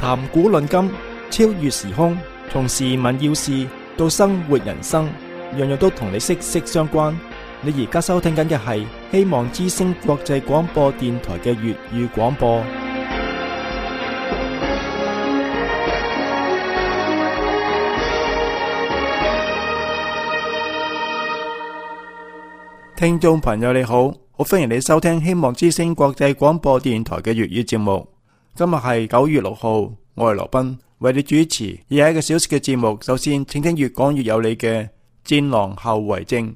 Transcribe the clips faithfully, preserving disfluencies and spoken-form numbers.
談古論今，超越時空，從時聞要事到生活人生，樣樣都同你息息相關。你而家收聽緊嘅係希望之聲國際廣播電台嘅粵語廣播。聽眾朋友你好，好歡迎你收聽希望之聲國際廣播電台嘅粵語節目。今日係九月六號，我係羅賓，為你主持以下一個小時嘅節目。首先，請聽越講越有理嘅戰狼後遺症。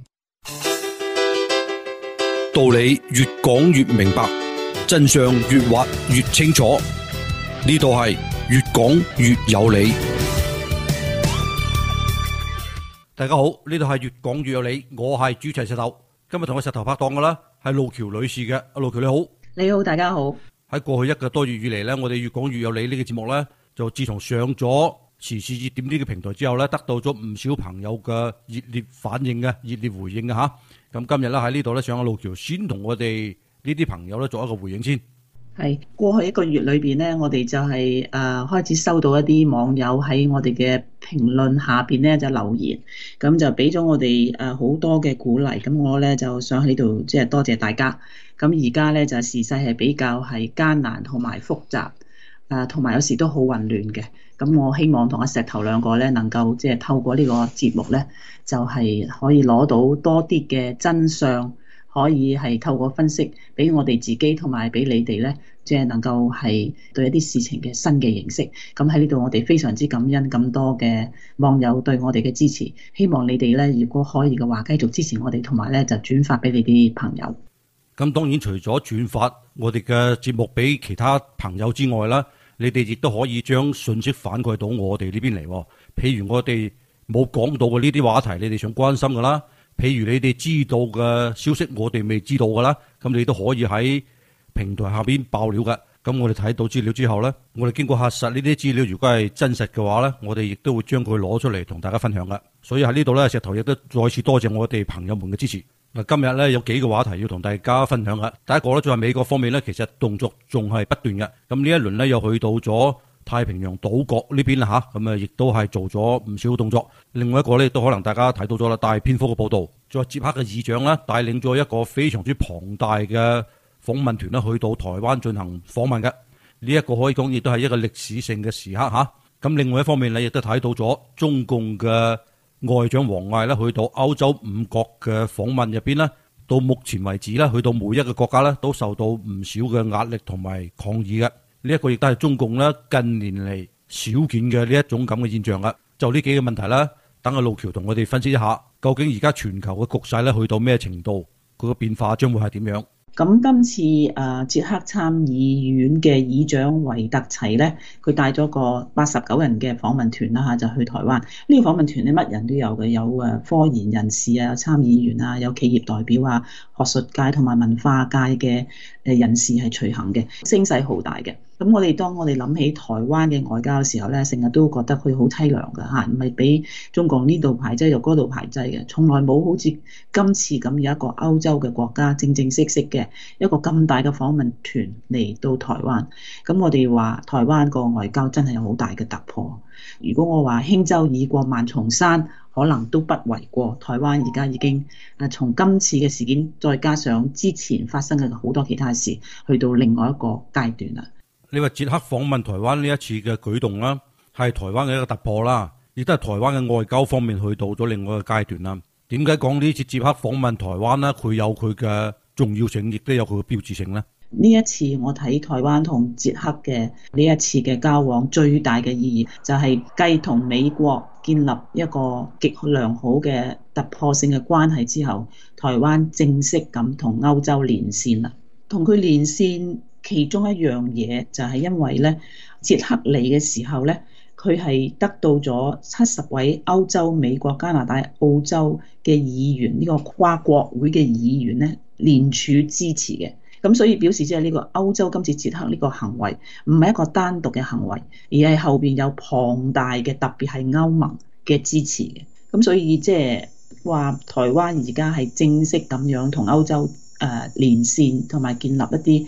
道理越講越明白，真相越挖越清楚。呢度係越講越有理。大家好，呢度係越講越有理，我係主持人石頭。今日同我石頭拍檔嘅啦係路橋女士嘅。阿路橋你好。 你好，大家好。喺過去一個多月以嚟呢，我哋越講越有理呢個節目呢，就自從上咗時事熱點呢個平台之後呢，得到咗唔少朋友嘅熱烈反應嘅熱烈回應嘅吓。咁今日咧喺呢度咧，上阿路橋先同我哋呢啲朋友咧做一個回應先。 係過去一個月裏邊咧，我哋就係、是、誒、呃、開始收到一啲網友喺我哋嘅評論下邊咧就留言，咁就俾咗我哋誒好多嘅鼓勵。咁我咧就想喺呢度即係多謝大家。咁而家咧就時勢係比較係艱難同埋複雜，誒同埋有時都好混亂嘅。咁我希望同阿石頭兩個咧能夠即係透過呢個節目咧，就係、是、可以攞到多啲嘅真相。可以係透過分析，俾我哋自己同埋俾你哋咧，即係能夠係對一啲事情嘅新嘅認識。咁喺呢度，我哋非常之感恩咁多嘅網友對我哋嘅支持。希望你哋咧，如果可以嘅話，繼續支持我哋，同埋咧就轉發俾你啲朋友。 咁當然除咗轉發我哋嘅節目俾其他朋友之外啦，你哋亦都可以將信息反饋到我哋呢邊嚟。譬如我哋冇講到嘅呢啲話題，你哋想關心㗎啦。譬如你哋知道嘅消息，我哋未知道㗎啦，咁你都可以喺平台下邊爆料㗎。咁我哋睇到資料之後呢，我哋經過核實呢啲資料，如果係真實嘅話呢，我哋亦都會將佢攞出嚟同大家分享㗎。所以喺呢度呢，石頭亦都再次多謝我哋朋友們嘅支持。嗱，今日呢，有幾個話題要同大家分享㗎。第一個呢，就係美國方面呢，其實動作仲係不斷嘅。咁呢一輪呢，又去到咗太平洋島國呢邊啦吓，咁啊亦都係做咗唔少動作。另外一個咧，都可能大家睇到咗啦，大篇幅嘅報道，再捷克嘅議長咧，帶領咗一個非常之龐大嘅訪問團咧，去到台灣進行訪問嘅。呢、這、一個可以講亦都係一個歷史性嘅時刻吓。咁另外一方面咧，亦都睇到咗中共嘅外長王毅咧，去到歐洲五國嘅訪問入邊咧，到目前為止咧，去到每一個國家咧，都受到唔少嘅壓力同埋抗議嘅。呢一個亦都係中共咧近年嚟少見嘅呢一種咁嘅現象啦。就呢幾個問題啦，等阿路橋同我哋分析一下，究竟而家全球嘅局勢咧去到咩程度，佢個變化將會係點樣？ 咁今次誒捷克參議院嘅議長維特齊咧，佢帶咗個八十九人嘅訪問團啦嚇，就去台灣。呢個訪問團咧乜人都有嘅，有誒科研人士啊、參議員啊、有企業代表啊、學術界同埋文化界嘅誒人士係隨行嘅，聲勢浩大嘅。咁我哋當我哋諗起台灣嘅外交嘅時候咧，成日都覺得佢好凄涼㗎嚇，唔係俾中共呢度排擠就嗰度排擠嘅，從來冇好似今次咁有一個歐洲嘅國家正正式式嘅一個咁大嘅訪問團嚟到台灣。咁我哋話台灣個外交真係有好大嘅突破。如果我話輕舟已過萬重山，可能都不為過。台灣而家已經誒從今次嘅事件，再加上之前發生嘅好多其他事，去到另外一個階段啦。 你話捷克訪問台灣呢一次嘅舉動啦，係台灣嘅一個突破啦，亦都係台灣嘅外交方面去到咗另外一個階段啦。點解講呢次捷克訪問台灣呢？佢有佢嘅重要性，亦都有佢嘅標誌性呢？ 呢一次我睇台灣同捷克嘅呢一次嘅交往最大嘅意義，就係繼同美國建立一個極良好嘅突破性嘅關係之後，台灣正式咁同歐洲連線啦。同佢連線其中一樣嘢就係因為咧，捷克嚟嘅時候咧，佢係得到咗七十位歐洲、美國、加拿大、澳洲嘅議員，呢個跨國會嘅議員咧聯署支持嘅。咁所以表示即係呢個歐洲今次捷克呢個行為唔係一個單獨嘅行為，而係後邊有龐大嘅，特別係歐盟嘅支持嘅。咁所以即係話台灣而家係正式咁樣同歐洲誒連線，同埋建立一啲誒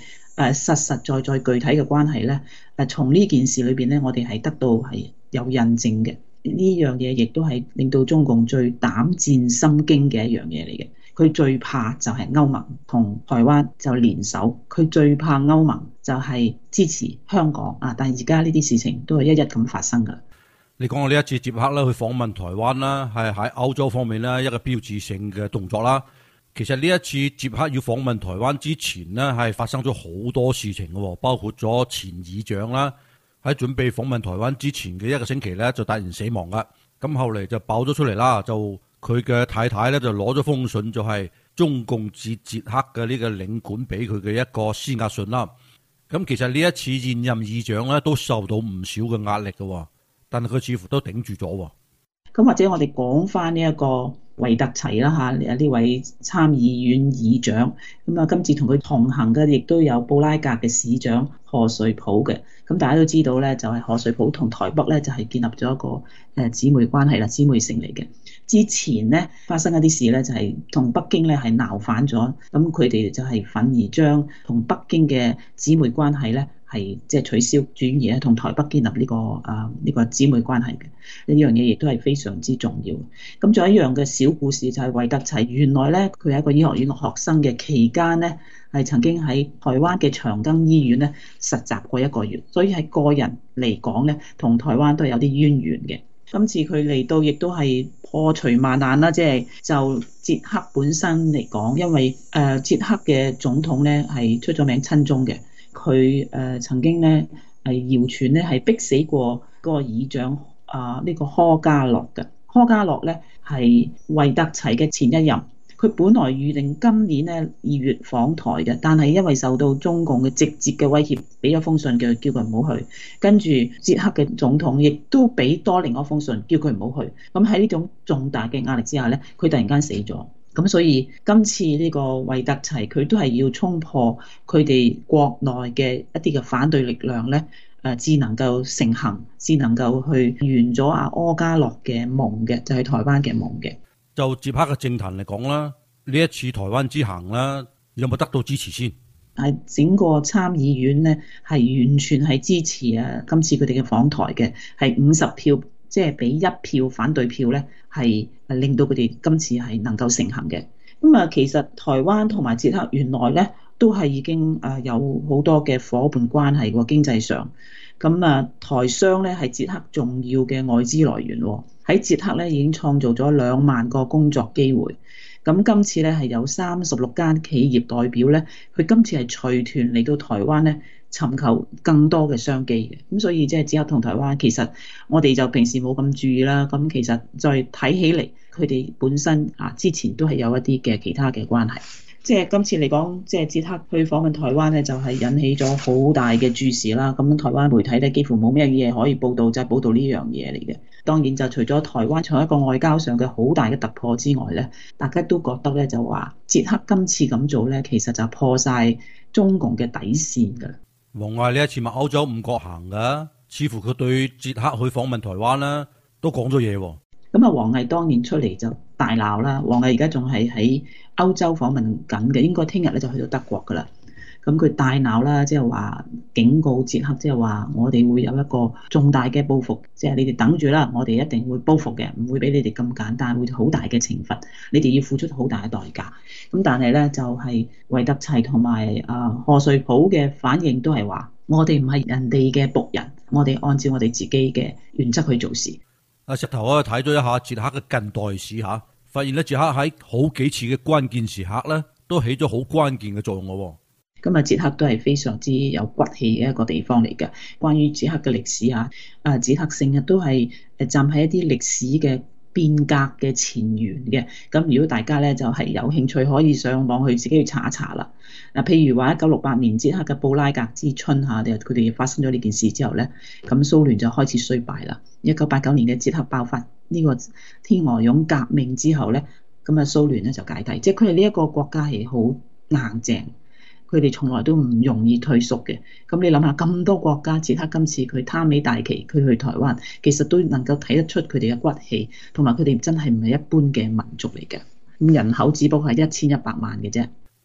誒實實在在具體嘅關係咧，誒從呢件事裏邊咧，我哋係得到係有印證嘅。呢樣嘢亦都係令到中共最膽戰心驚嘅一樣嘢嚟嘅。佢最怕就係歐盟同台灣就聯手，佢最怕歐盟就係支持香港啊！但係而家呢啲事情都係一一咁發生㗎。 你講我呢一次捷克咧去訪問台灣啦，係喺歐洲方面咧一個標誌性嘅動作啦。其實呢一次捷克要訪問台灣之前呢，係發生咗好多事情嘅，包括咗前議長啦，喺準備訪問台灣之前嘅一個星期咧就突然死亡啦。咁後嚟就爆咗出嚟啦，就佢嘅太太咧就攞咗封信，就係中共致捷克嘅呢個領館俾佢嘅一個施壓信啦。咁其實呢一次現任議長咧都受到唔少嘅壓力嘅，但係佢似乎都頂住咗。 咁或者我哋講翻呢一個維特齊啦嚇，呢位參議院議長，咁啊今次同佢同行嘅亦都有布拉格嘅市長賀瑞普嘅。咁大家都知道咧，就係賀瑞普同台北咧就係建立咗一個誒姊妹關係啦，姊妹城嚟嘅。之前咧發生一啲事咧，就係同北京咧係鬧反咗，咁佢哋就係憤而將同北京嘅姊妹關係咧係即係取消，轉移咧同台北建立呢個啊呢個姊妹關係嘅。呢樣嘢亦都係非常之重要。咁仲有一樣嘅小故事就係維特齊，原來咧佢係一個醫學院嘅學生嘅期間咧，係曾經喺台灣嘅長庚醫院咧實習過一個月，所以喺個人嚟講咧，同台灣都係有啲淵源嘅。今次佢嚟到亦都係破除萬難啦，即係就捷克本身嚟講，因為誒捷克嘅總統咧係出咗名親中嘅，佢誒曾經咧係謠傳咧係逼死過嗰個議長啊呢個柯家樂嘅。柯家樂咧係維特齊嘅前一任。佢本來預定今年咧二月訪台嘅，但係因為受到中共嘅直接嘅威脅，俾咗封信叫佢叫佢唔好去。跟住捷克嘅總統亦都俾多另一封信叫佢唔好去。咁喺呢種重大嘅壓力之下咧，佢突然間死咗。咁所以今次呢個維特齊佢都係要衝破佢哋國內嘅一啲嘅反對力量咧，誒至能夠成行，至能夠去圓咗阿柯家樂嘅夢嘅，就係台灣嘅夢嘅。 就捷克嘅政壇嚟講啦，呢一次台灣之行啦，有冇得到支持先？ 係整個參議院咧，係完全係支持啊！今次佢哋嘅訪台嘅係五十票，即係俾一票反對票咧，係令到佢哋今次係能夠成行嘅。咁啊，其實台灣同埋捷克原來咧都係已經誒有好多嘅夥伴關係喎，經濟上。咁啊，台商咧係捷克重要嘅外資來源喎。喺捷克咧已經創造咗兩萬個工作機會。咁今次咧係有三十六間企業代表咧，佢今次係隨團嚟到台灣咧，尋求更多嘅商機嘅。咁所以即係捷克同台灣，其實我哋就平時冇咁注意啦。咁其實再睇起嚟，佢哋本身啊之前都係有一啲嘅其他嘅關係。即係今次嚟講，即係捷克去訪問台灣咧，就係引起咗好大嘅注視啦。咁台灣媒體咧幾乎冇咩嘢可以報導，就係報導呢樣嘢嚟嘅。當然就除咗台灣從一個外交上嘅好大嘅突破之外咧，大家都覺得咧就話捷克今次咁做咧，其實就破晒中共嘅底線㗎。 王毅呢一次咪歐洲五國行㗎，似乎佢對捷克去訪問台灣啦，都講咗嘢喎。 咁啊，王毅當然出嚟就大鬧啦。王毅而家仲係喺歐洲訪問緊嘅，應該聽日咧就去到德國㗎啦。咁佢大鬧啦，即係話警告捷克，即係話我哋會有一個重大嘅報復，即係你哋等住啦，我哋一定會報復嘅，唔會俾你哋咁簡單，會好大嘅懲罰，你哋要付出好大嘅代價。咁但係咧就係維特齊同埋啊賀瑞普嘅反應都係話，我哋唔係人哋嘅僕人，我哋按照我哋自己嘅原則去做事。 阿石頭啊，睇咗一下捷克嘅近代史嚇，發現咧捷克喺好幾次嘅關鍵時刻咧，都起咗好關鍵嘅作用咯。 咁啊，捷克都係非常之有骨氣嘅一個地方嚟嘅。關於捷克嘅歷史啊，啊捷克成日都係誒站喺一啲歷史嘅變革嘅前沿嘅。咁如果大家咧就係有興趣，可以上網去自己去查一查啦。嗱，譬如話一九六八年捷克嘅布拉格之春嚇，佢哋發生咗呢件事之後咧，咁蘇聯就開始衰敗啦。一九八九年嘅捷克爆發呢個天鵝絨革命之後咧，咁啊蘇聯咧就解體，即係佢哋呢一個國家係好硬淨。佢哋從來都唔容易退縮嘅。咁你諗下，咁多國家，捷克今次佢擔起大旗，佢去台灣，其實都能夠睇得出佢哋嘅骨氣，同埋佢哋真係唔係一般嘅民族嚟嘅。咁人口只不過係一千一百萬嘅啫。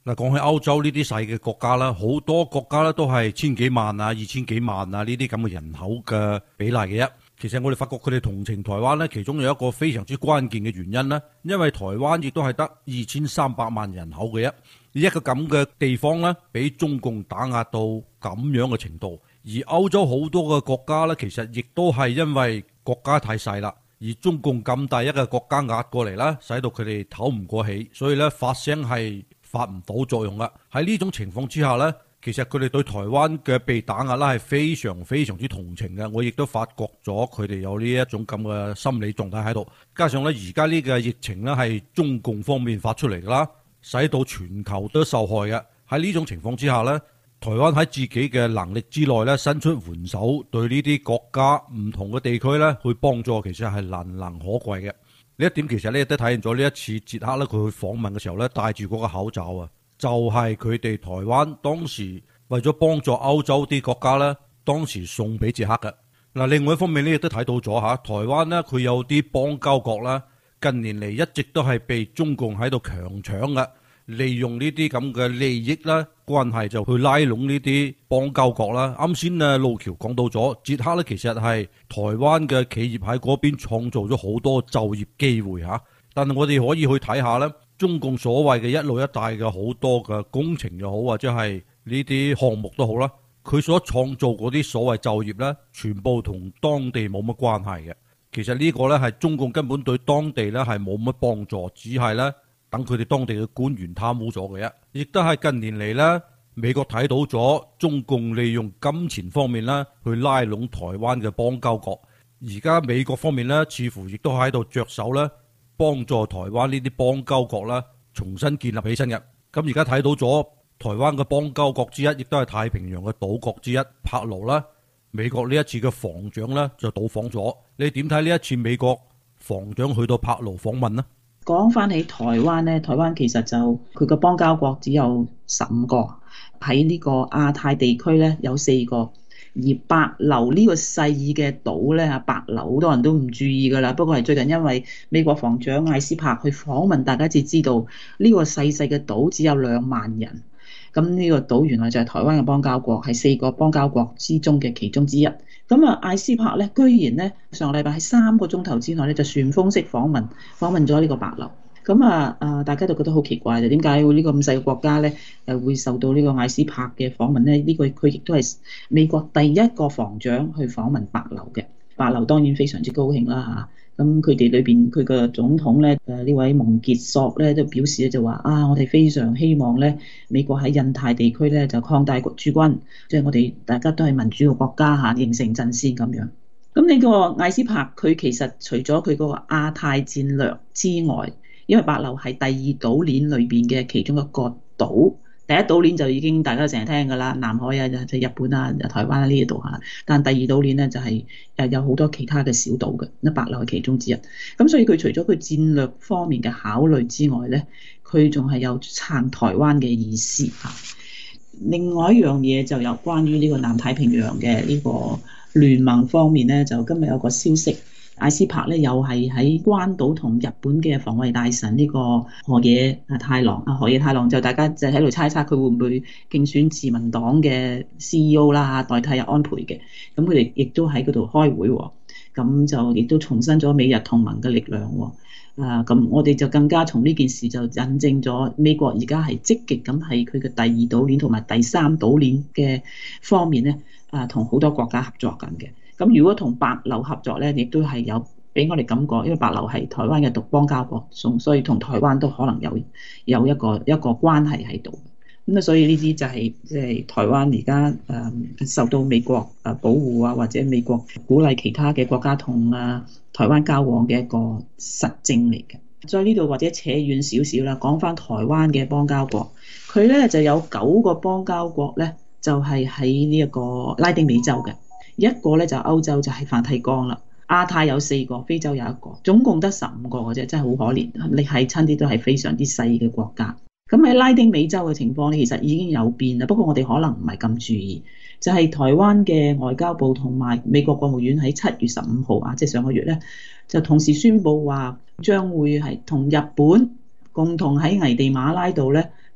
嗱，講起歐洲呢啲細嘅國家啦，好多國家咧都係千幾萬啊、二千幾萬啊呢啲咁嘅人口嘅比例嘅啫。其實我哋發覺佢哋同情台灣咧，其中有一個非常之關鍵嘅原因咧，因為台灣亦都係得二千三百萬人口嘅啫，一個咁嘅地方咧，俾中共打壓到咁樣嘅程度。而歐洲好多嘅國家咧，其實亦都係因為國家太細啦，而中共咁大一個國家壓過嚟啦，使到佢哋唞唔過氣，所以咧發聲係發唔到作用啦。喺呢種情況之下呢，其實佢哋對台灣嘅被打壓啦係非常非常之同情嘅。我亦都發覺咗佢哋有呢一種咁嘅心理狀態喺度。加上呢，而家呢個疫情呢係中共方面發出嚟㗎啦，使到全球都受害嘅。喺呢種情況之下呢，台灣喺自己嘅能力之內呢，伸出援手，對呢啲國家唔同嘅地區呢去幫助，其實係難能可貴嘅。呢一點其實咧都體現咗呢一次捷克咧佢去訪問嘅時候咧戴住嗰個口罩啊，就係佢哋台灣當時為咗幫助歐洲啲國家咧，當時送俾捷克嘅。嗱，另外一方面呢亦都睇到咗嚇，台灣咧佢有啲邦交國啦，近年嚟一直都係被中共喺度強搶嘅，利用呢啲咁嘅利益啦關係就去拉攏呢啲邦交國啦。啱先啊，路橋講到咗，捷克咧其實係台灣嘅企業喺嗰邊創造咗好多就業機會嚇。但係我哋可以去睇下咧，中共所謂嘅一路一帶嘅好多嘅工程又好，或者係呢啲項目都好啦，佢所創造嗰啲所謂就業咧，全部同當地冇乜關係嘅。其實呢個咧係中共根本對當地咧係冇乜幫助，只係咧等佢哋當地嘅官員貪污咗嘅啫。亦都係近年嚟咧，美國睇到咗中共利用金錢方面咧去拉攏台灣嘅邦交國。而家美國方面咧，似乎亦都喺度着手咧幫助台灣呢啲邦交國啦重新建立起身嘅。咁而家睇到咗台灣嘅邦交國之一，亦都係太平洋嘅島國之一帕勞啦。美國呢一次嘅防長咧就到訪咗，你點睇呢一次美國防長去到帕勞訪問呢？ 講翻起台灣咧，台灣其實就佢個邦交國只有十五個，喺呢個亞太地區咧有四個，而帛琉呢個細嘅島咧啊，帛琉好多人都唔注意㗎啦。不過係最近因為美國防長艾斯珀去訪問，大家至知道呢個細細嘅島只有兩萬人。咁呢個島原來就係台灣嘅邦交國，係四個邦交國之中嘅其中之一。咁啊，艾斯珀咧，居然咧上個禮拜喺三個鐘頭之內咧就旋風式訪問，訪問咗呢個帛琉。咁啊啊，大家就覺得好奇怪，就點解會呢個咁細嘅國家咧誒會受到呢個艾斯珀嘅訪問咧？呢、這個佢亦都係美國第一個防長去訪問帛琉嘅。帛琉當然非常之高興啦嚇。咁佢哋裏邊佢個總統咧誒呢位蒙傑索咧都表示咧就話啊，我哋非常希望咧美國喺印太地區咧就擴大駐軍，即係我哋大家都係民主嘅國家嚇，形成陣線咁樣。咁呢個艾斯珀佢其實除咗佢嗰個亞太戰略之外，因為帛琉係第二島鏈裏邊嘅其中一個島。第一島鏈就已經大家成日聽㗎啦，南海啊，就日本啊、台灣啊呢度嚇。但第二島鏈咧就係誒有好多其他嘅小島嘅，咁帛琉係其中之一。咁所以佢除咗佢戰略方面嘅考慮之外咧，佢仲係有撐台灣嘅意思嚇。另外一樣嘢就有關於呢個南太平洋嘅呢個聯盟方面咧，就今日有個消息。艾斯珀咧又係喺關島同日本嘅防衛大臣呢個河野啊太郎啊，河野太郎就大家就喺度猜測佢會唔會競選自民黨嘅 C E O 啦，代替安倍嘅。咁佢哋亦都喺嗰度開會，咁就亦都重申咗美日同盟嘅力量。啊，咁我哋就更加從呢件事就引證咗美國而家係積極咁喺佢嘅第二島鏈同埋第三島鏈嘅方面咧，啊同好多國家合作緊嘅。咁如果同帛琉合作咧，亦都係有俾我哋感覺，因為帛琉係台灣嘅獨邦交國，所以同台灣都可能有有一個一個關係喺度。咁啊，所以呢啲就係即係台灣而家誒受到美國誒保護啊，或者美國鼓勵其他嘅國家同啊台灣交往嘅一個實證嚟嘅。再呢度或者扯遠少少啦，講翻台灣嘅邦交國，佢咧就有九個邦交國咧，就係喺呢一個拉丁美洲嘅。一個咧就歐洲就係梵蒂岡啦，亞太有四個，非洲有一個，總共得十五個嘅啫，真係好可憐。你係親啲都係非常之細嘅國家。咁喺拉丁美洲嘅情況咧，其實已經有變啦，不過我哋可能唔係咁注意。就係台灣嘅外交部同埋美國國務院喺七月十五號啊，即係上個月咧，就同時宣布話將會係同日本共同喺危地馬拉度咧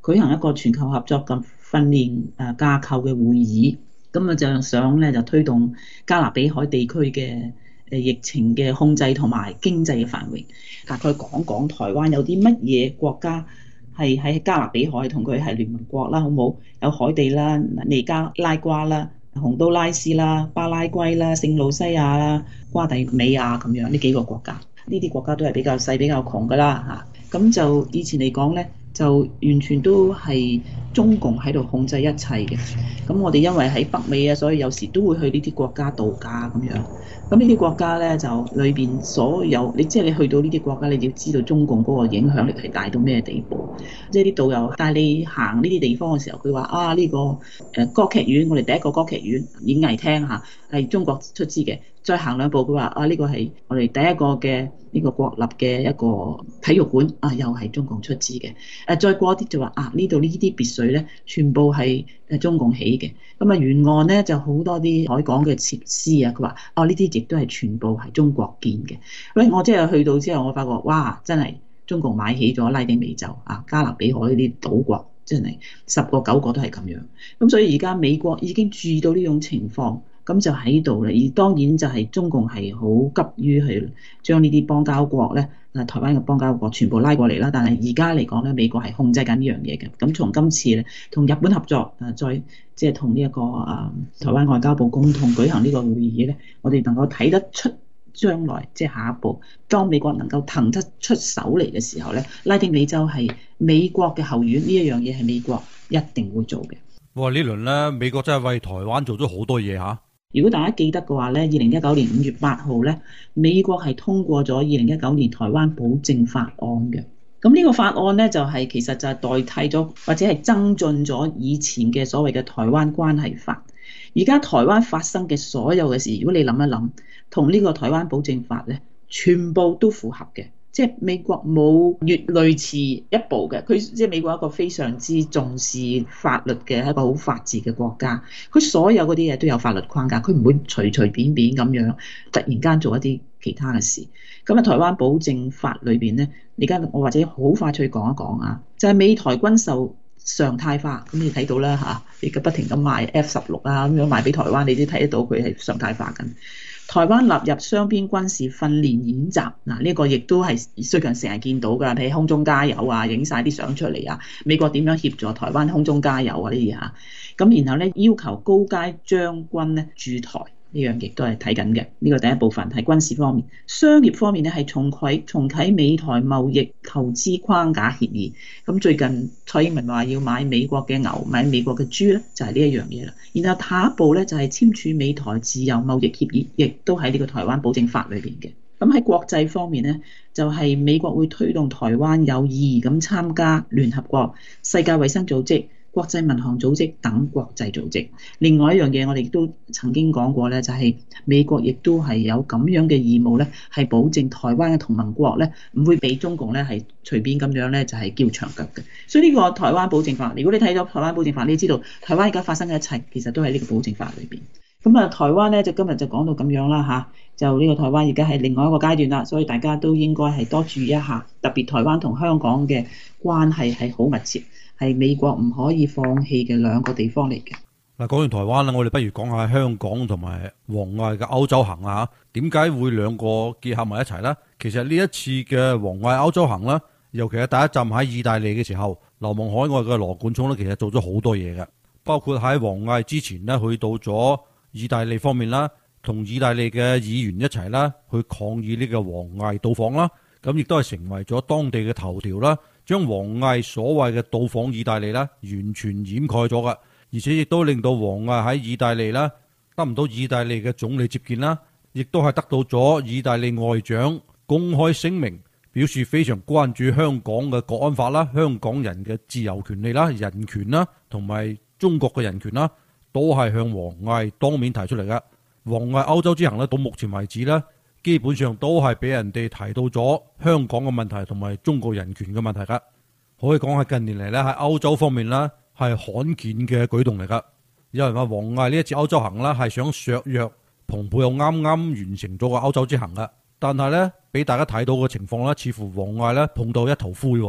舉行一個全球合作嘅訓練誒架構嘅會議，咁啊就想咧就推動加勒比海地區嘅誒疫情嘅控制同埋經濟嘅繁榮。大概講講台灣有啲乜嘢國家係喺加勒比海同佢係聯盟國啦，好冇？有海地啦、尼加拉瓜啦、洪都拉斯啦、巴拉圭啦、聖盧西亞啦、瓜地美亞咁樣呢幾個國家。呢啲國家都係比較細、比較窮噶啦嚇。咁就以前嚟講咧，就完全都係中共喺度控制一切嘅。咁我哋因為喺北美啊，所以有時都會去呢啲國家度假咁樣。咁呢啲國家咧就裏邊所有，你即係你去到呢啲國家，你要知道中共嗰個影響力係大到咩地步。即係啲導遊帶你行呢啲地方嘅時候，佢話啊呢個誒歌劇院，我哋第一個歌劇院演藝廳嚇係中國出資嘅。再行兩步，佢話啊呢個係我哋第一個嘅呢個國立嘅一個體育館啊，又係中共出資嘅。誒再過啲就話啊呢度呢啲別墅咧，全部係誒中共起嘅。咁啊沿岸咧就好多啲海港嘅設施啊，佢話哦呢啲亦都係全部係中國建嘅。喂，我即係去到之後，我發覺哇真係中共買起咗拉丁美洲啊加勒比海呢啲島國，真係十個九個都係咁樣。咁所以而家美國已經注意到呢種情況。咁就喺度啦，而當然就係中共係好急於去將呢啲邦交國咧，啊台灣嘅邦交國全部拉過嚟啦。但係而家嚟講咧，美國係控制緊呢樣嘢嘅。咁從今次咧，同日本合作啊，再即係同呢一個啊台灣外交部共同舉行呢個會議咧，我哋能夠睇得出將來即係下一步，當美國能夠騰得出手嚟嘅時候咧，拉丁美洲係美國嘅後院，呢一樣嘢係美國一定會做嘅。 哇！呢輪咧，美國真係為台灣做咗好多嘢嚇。 如果大家記得嘅話咧，二零一九年五月八號咧，美國係通過咗二零一九年台灣保證法案嘅。咁呢個法案咧就係、是、其實就係代替咗或者係增進咗以前嘅所謂嘅台灣關係法。而家台灣發生嘅所有嘅事，如果你諗一諗，同呢個台灣保證法咧，全部都符合嘅。即係美國冇越類似一步嘅，佢即係美國一個非常之重視法律嘅一個好法治嘅國家，佢所有嗰啲嘢都有法律框架，佢唔會隨隨便便咁樣突然間做一啲其他嘅事。咁啊，台灣保證法裏邊咧，而家我或者好快脆講一講啊，就係、是、美台軍售常態化，咁你睇到啦嚇，你而家不停咁賣 F 十六啊咁樣賣俾台灣，你都睇得到佢係常態化緊。台灣納入雙邊軍事訓練演習，嗱呢個亦都係最近成日見到㗎，譬如空中加油啊，影晒啲相出嚟啊，美國點樣協助台灣空中加油啊呢啲嚇，咁然後咧要求高階將軍咧駐台。呢樣亦都係睇緊嘅，呢、這個第一部分係軍事方面。商業方面咧係重啟重啟美台貿易投資框架協議。咁最近蔡英文話要買美國嘅牛，買美國嘅豬咧，就係呢一樣嘢啦。然後下一步咧就係簽署美台自由貿易協議，亦都喺呢個台灣保證法裏邊嘅。咁喺國際方面咧，就係、是、美國會推動台灣有意義咁參加聯合國、世界衛生組織、國際民航組織等國際組織。另外一樣嘢，我哋亦都曾經講過咧，就係美國亦都係有咁樣嘅義務咧，係保證台灣嘅同盟國咧唔會俾中共咧係隨便咁樣咧就係叫長腳嘅。所以呢個台灣保證法，如果你睇咗台灣保證法，你知道台灣而家發生嘅一切其實都喺呢個保證法裏邊。咁啊，台灣咧就今日就講到咁樣啦嚇，就呢個台灣而家係另外一個階段啦，所以大家都應該係多注意一下，特別台灣同香港嘅關係係好密切。係美國唔可以放棄嘅兩個地方嚟嘅。 嗱，講完台灣啦，我哋不如講下香港同埋王毅嘅歐洲行啊。點解會兩個結合埋一齊呢？其實呢一次嘅王毅歐洲行啦，尤其係第一站喺意大利嘅時候，流亡海外嘅羅冠聰咧，其實做咗好多嘢嘅，包括喺王毅之前呢，去到咗意大利方面啦，同意大利嘅議員一齊啦，去抗議呢個王毅到訪啦。咁亦都係成為咗當地嘅頭條啦，將王毅所謂嘅到訪意大利啦，完全掩蓋咗㗎，而且亦都令到王毅喺意大利啦，得唔到意大利嘅總理接見啦，亦都係得到咗意大利外長公開聲明，表示非常關注香港嘅國安法啦、香港人嘅自由權利啦、人權啦，同埋中國嘅人權啦，都係向王毅當面提出嚟嘅。王毅歐洲之行咧，到目前為止咧，基本上都係俾人哋提到咗香港嘅問題同埋中國人權嘅問題噶，可以講係近年嚟咧喺歐洲方面咧係罕見嘅舉動嚟噶。有人話王毅呢一次歐洲行啦係想削弱蓬佩奧啱啱完成咗個歐洲之行噶，但係咧俾大家睇到嘅情況咧，似乎王毅咧碰到一頭灰。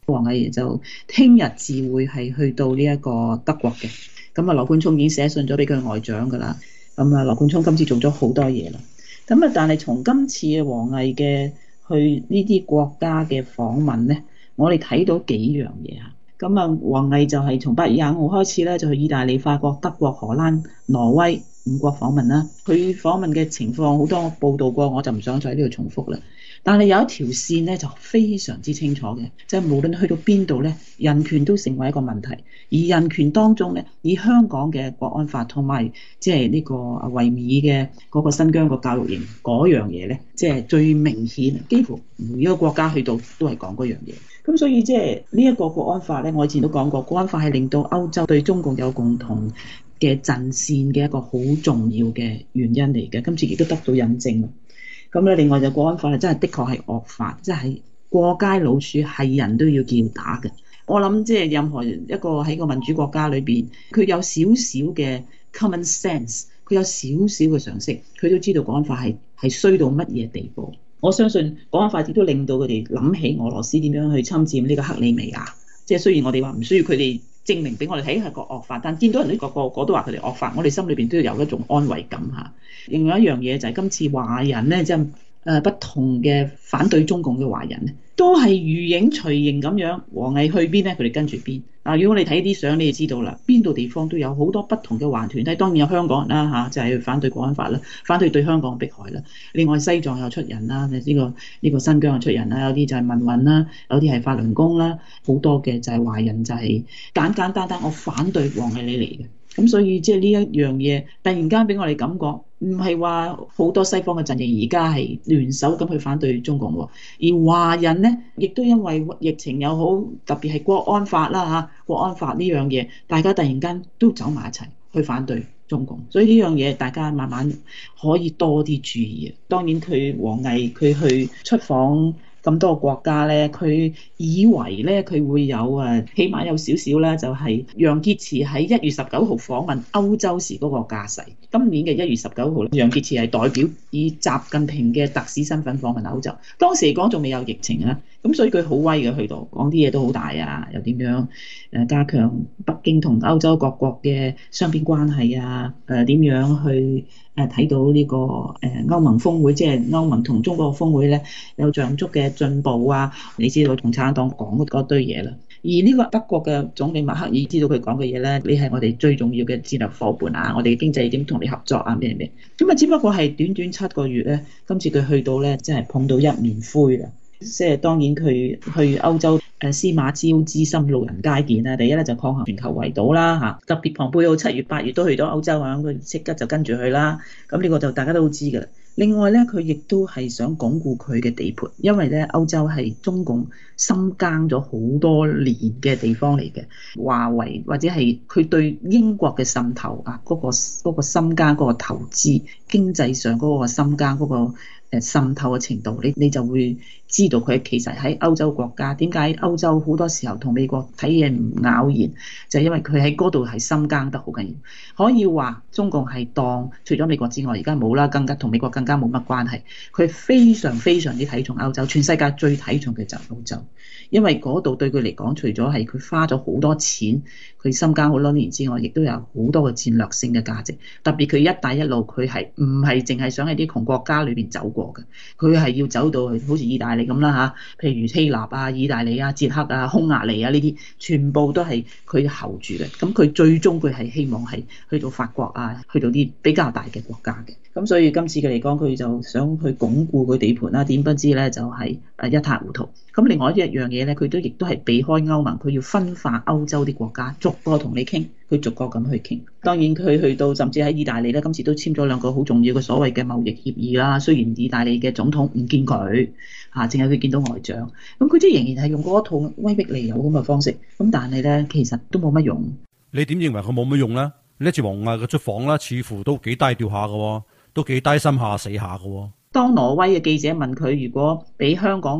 王毅就聽日自會係去到呢一個德國嘅。咁啊，羅冠聰已經寫信咗俾佢外長㗎啦。咁啊，羅冠聰今次做咗好多嘢啦。咁啊，但係從今次嘅王毅嘅去呢啲國家嘅訪問咧，我哋睇到幾樣嘢嚇。咁啊，王毅就係從八月廿五號開始咧，就去意大利、法國、德國、荷蘭、挪威五國訪問啦。佢訪問嘅情況好多報道過，我就唔想再喺呢度重複啦。但係有一條線咧就非常之清楚嘅，就係無論去到邊度咧，人權都成為一個問題。而人權當中咧，以香港嘅國安法同埋即係呢個維吾爾嘅嗰個新疆個教育營嗰樣嘢咧，即係最明顯，幾乎每一個國家去到都係講嗰樣嘢。咁所以即係呢一個國安法咧，我以前都講過，國安法係令到歐洲對中共有共同嘅陣線嘅一個好重要嘅原因嚟嘅。今次亦都得到印證。咁咧，另外就國安法咧，真係的確係惡法，即係過街老鼠係人都要叫打嘅。我諗即係任何一個喺個民主國家裏邊，佢有少少嘅 common sense， 佢有少少嘅常識，佢都知道國安法係係衰到乜嘢地步。我相信國安法亦都令到佢哋諗起俄羅斯點樣去侵佔呢個克里米亞。即係雖然我哋話唔需要佢哋證明俾我哋睇係個惡法，但見到人哋個個個都話佢哋惡法，我哋心裏邊都要有一種安慰感嚇。另外一樣嘢就係今次華人咧，即係誒不同嘅反對中共嘅華人咧，都係如影隨形咁樣，王毅去邊咧，佢哋跟住邊。嗱，如果你睇啲相，你就知道啦，邊度地方都有好多不同嘅華團體，當然有香港人啦嚇，就係反對國安法啦，反對對香港迫害啦。另外西藏又出人啦，呢個呢個新疆又出人啦，有啲就係民運啦，有啲係法輪功啦，好多嘅就係華人就係簡簡單單我反對王毅你嚟嘅。咁所以即係呢一樣嘢，突然間俾我哋感覺，唔係話好多西方嘅陣營而家係聯手咁去反對中共喎，而華人呢，亦都因為疫情又好，特別係國安法啦嚇，國安法呢樣嘢，大家突然間都走埋一齊去反對中共，所以呢樣嘢大家慢慢可以多啲注意。當然佢王毅佢去出訪咁多個國家咧，佢以為咧佢會有誒，起碼有少少啦，就係楊潔篪喺一月十九號訪問歐洲時嗰個架勢。今年嘅一月十九號咧，楊潔篪係代表以習近平嘅特使身份訪問歐洲。當時嚟講仲未有疫情啊，咁所以佢好威嘅，去到講啲嘢都好大啊，又點樣誒加強北京同歐洲各國嘅雙邊關係啊？誒點樣去誒睇到呢個誒歐盟峰會，即係歐盟同中國峰會咧有長足嘅進步啊！你知道共產黨講嗰堆嘢啦，而呢個德國嘅總理默克爾知道佢講嘅嘢咧，你係我哋最重要嘅戰略夥伴啊！我哋嘅經濟點同你合作啊？咩咩咁啊？只不過係短短七個月咧，今次佢去到咧，真係碰到一面灰啦。即係當然佢去歐洲誒司馬昭之心路人皆見啦。第一咧就抗衡全球圍堵啦嚇，特別蓬佩奧七月八月都去到歐洲啊，佢即刻就跟住去啦。咁呢個就大家都知㗎啦。另外咧，佢亦都係想鞏固佢嘅地盤，因為咧歐洲係中共深耕咗好多年嘅地方嚟嘅。華為或者係佢對英國嘅滲透啊，嗰個嗰個深耕嗰個投資，經濟上嗰個深耕嗰個誒滲透嘅程度，你你就會知道佢其實喺歐洲國家點解歐洲好多時候同美國睇嘢唔咬弦，就係因為佢喺嗰度係深耕得好緊要。可以話中共係當除咗美國之外，而家冇啦，更加同美國更加冇乜關係。佢非常非常之睇重歐洲，全世界最睇重嘅就係歐洲，因為嗰度對佢嚟講，除咗係佢花咗好多錢，佢深耕好多年之外，亦都有好多嘅戰略性嘅價值。特別佢一帶一路，佢係唔係淨係想喺啲窮國家裏邊走過嘅，佢係要走到去好似意大利咁啦嚇，譬如希臘啊、意大利啊、捷克啊、匈牙利啊呢啲，全部都係佢候住嘅。咁佢最終佢係希望係去到法國啊，去到啲比較大嘅國家嘅。咁所以今次嘅嚟講，佢就想去鞏固佢地盤啦。點不知咧就係誒一塌糊塗。咁另外一樣嘢咧，佢都亦都係避開歐盟，佢要分化歐洲啲國家，逐個同你傾，佢逐個咁去傾。當然佢去到甚至喺意大利咧，今次都簽咗兩個好重要嘅所謂嘅貿易協議啦。雖然意大利嘅總統唔見佢嚇，淨係佢見到外長，咁佢即係仍然係用嗰一套威逼利誘咁嘅方式。咁但係咧，其實都冇乜用。 你點認為佢冇乜用咧？呢一次王毅嘅出訪啦，似乎都幾低調下嘅，都幾低心下死下嘅。 當挪威嘅記者問佢，如果俾香港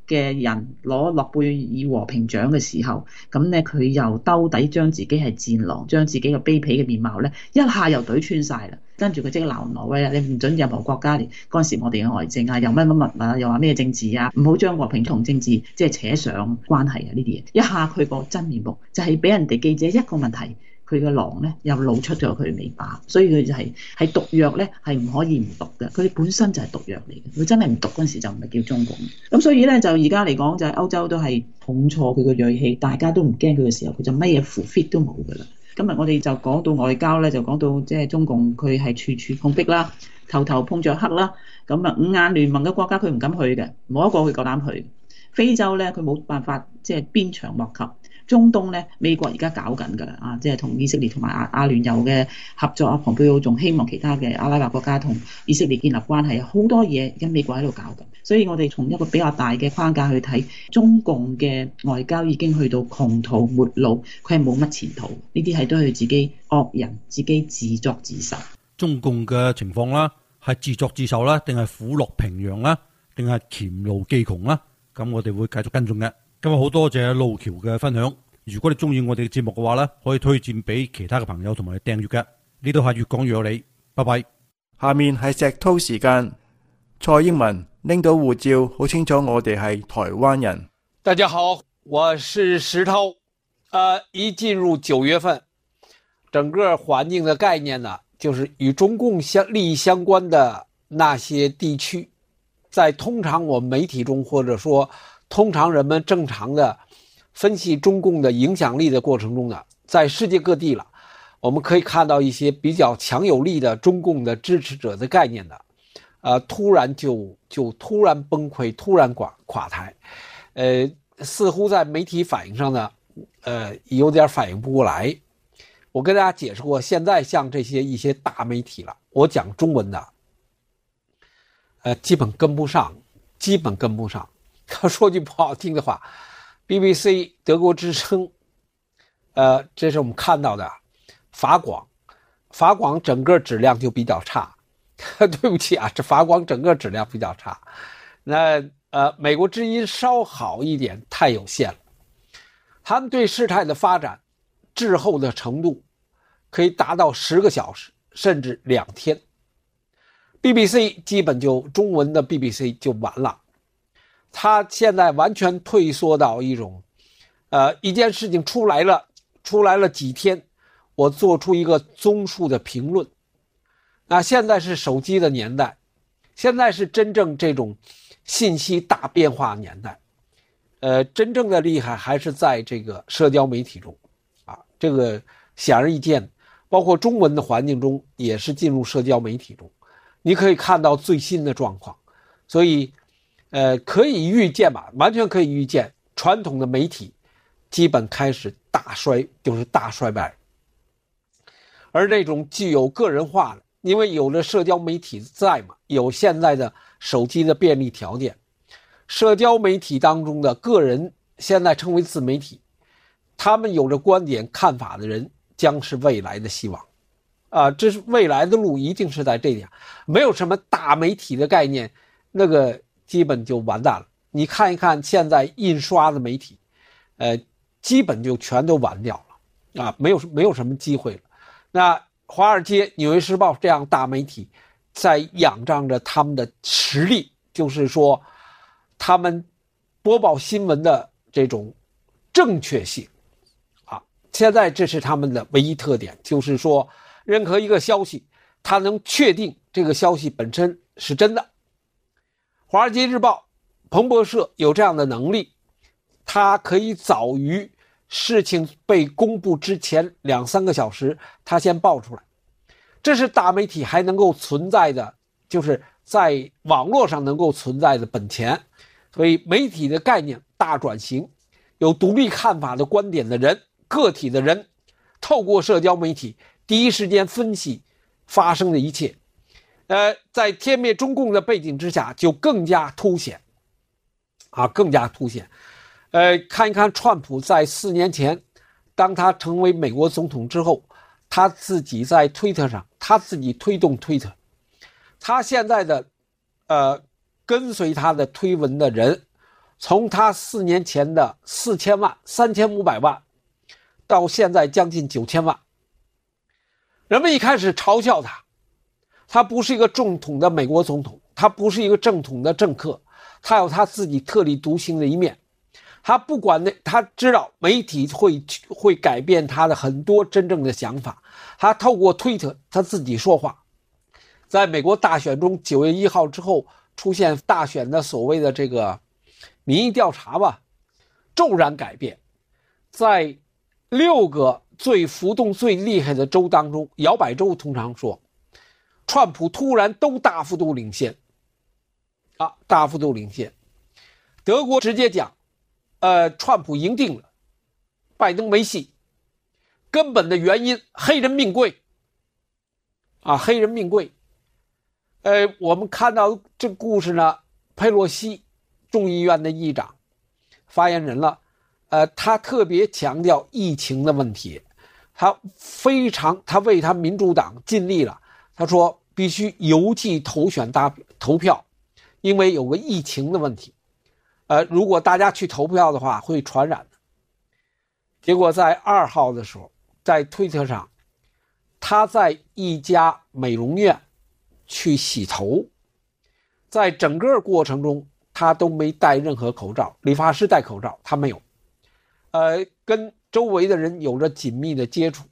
嘅人攞諾貝爾和平獎嘅時候，咁咧佢又兜底將自己係戰狼，將自己嘅卑鄙嘅面貌咧一下又懟穿晒啦。跟住佢即刻鬧挪威啦，你唔準任何國家嚟干涉我哋嘅內政啊，又乜乜乜啊，又話咩政治啊，唔好將和平同政治即係扯上關係啊呢啲嘢。一下佢個真面目就係俾人哋記者一個問題，佢嘅狼咧又露出咗佢尾巴，所以佢就係係毒藥咧係唔可以唔毒嘅，佢本身就係毒藥嚟嘅，佢真係唔毒嗰陣時就唔係叫中共。咁所以咧就而家嚟講就係歐洲都係重挫佢個銳氣，大家都唔驚佢嘅時候，佢就乜嘢符 fit 都冇㗎啦。今日我哋就講到外交咧，就講到即係中共佢係處處碰壁啦，頭頭碰着黑啦。咁啊五眼聯盟嘅國家佢唔敢去嘅，冇一個佢夠膽去。非洲咧佢冇辦法即係鞭長莫及。中東咧美國而家搞緊㗎啦，啊即係同以色列同埋阿阿聯酋嘅合作啊，蓬佩奧仲希望其他嘅阿拉伯國家同以色列建立關係，好多嘢而家美國喺度搞緊。所以我哋從一個比較大嘅框架去睇，中共嘅外交已經去到窮途末路，佢係冇乜前途。呢啲係都係自己惡人自己自作自受。 中共嘅情況啦，係自作自受啦，定係虎落平陽啦，定係黔驢技窮啦？咁我哋會繼續跟進嘅。今日好多謝路橋嘅分享。如果你中意我哋嘅節目嘅話咧，可以推薦俾其他嘅朋友同埋訂閱嘅。呢度係越講越有理，拜拜。 下面係石濤時間。蔡英文拎到護照，好清楚我哋係台灣人。 大家好，我是石濤。呃，一進入九月份，整個環境的概念呢，就是與中共相利益相關的那些地區，在通常我們媒體中，或者說通常人們正常的分析中共的影響力的過程中呢，在世界各地了，我們可以看到一些比較強有力的中共的支持者的概念的，呃，突然就就突然崩潰，突然垮垮台，呃，似乎在媒體反應上呢，呃，有點反應不過來。我跟大家解釋過，現在像這些一些大媒體了，我講中文的，呃，基本跟不上，基本跟不上。說句不好聽的話 ，B B C 德國之聲，呃，這是我們看到的法廣，法廣整個質量就比較差。對不起啊，這法廣整個質量比較差。那呃，美國之音稍好一點，太有限了。他們對事態的發展滯後的程度可以達到十個小時，甚至兩天。B B C 基本就中文的 B B C 就完了。他現在完全退縮到一種，呃，一件事情出來了，出來了幾天，我做出一個綜述的評論。那現在是手機的年代，現在是真正這種信息大變化年代，呃，真正的厲害還是在這個社交媒體中，啊，這個顯而易見，包括中文的環境中也是進入社交媒體中，你可以看到最新的狀況，所以。呃，可以預見吧，完全可以預見，傳統的媒體基本開始大衰，就是大衰敗。而這種具有個人化的，因為有了社交媒體在嘛，有現在的手機的便利條件，社交媒體當中的個人現在稱為自媒體，他們有着觀點看法的人將是未來的希望。啊，這是未來的路一定是在這點，沒有什麼大媒體的概念，那個。基本就完蛋了。你看一看現在印刷的媒體，呃，基本就全都完掉了啊，沒有沒有什麼機會了。那華爾街、紐約時報這樣大媒體，在仰仗着他們的實力，就是說，他們播報新聞的這種正確性啊，現在這是他們的唯一特點，就是說，任何一個消息，他能確定這個消息本身是真的。華爾街日報、彭博社有這樣的能力，它可以早於事情被公布之前兩三個小時，它先爆出來。這是大媒體還能夠存在的，就是在網絡上能夠存在的本錢。所以媒體的概念大轉型，有獨立看法的觀點的人，個體的人，透過社交媒體第一時間分析發生的一切。呃，在天滅中共的背景之下，就更加凸顯，啊，更加凸顯。呃，看一看川普在四年前，當他成為美國總統之後，他自己在推特上，他自己推動推特，他現在的，呃，跟隨他的推文的人， 从他四年前的四千万、三千五百万，到现在将近九千万。人们一开始嘲笑他，他不是一个正统的美国总统，他不是一个正统的政客，他有他自己特立独行的一面。他不管那，他知道媒体会会改变他的很多真正的想法。他透过推特他自己说话。在美国大选中，九月一号之后出现大选的所谓的这个民意调查吧，骤然改变。在六个最浮动最厉害的州当中，摇摆州通常说，川普突然都大幅度领先，啊，大幅度领先。德国直接讲，呃，川普赢定了，拜登没戏。根本的原因，黑人命贵，啊，黑人命贵。呃，我们看到这故事呢，佩洛西众议院的议长发言人了，呃，他特别强调疫情的问题，他非常他为他民主党尽力了。他说必须邮寄投选大投票，因为有个疫情的问题，呃，如果大家去投票的话会传染的。结果在二号的时候，在推特上，他在一家美容院去洗头，在整个过程中他都没戴任何口罩，理发师戴口罩，他没有，呃，跟周围的人有着紧密的接触，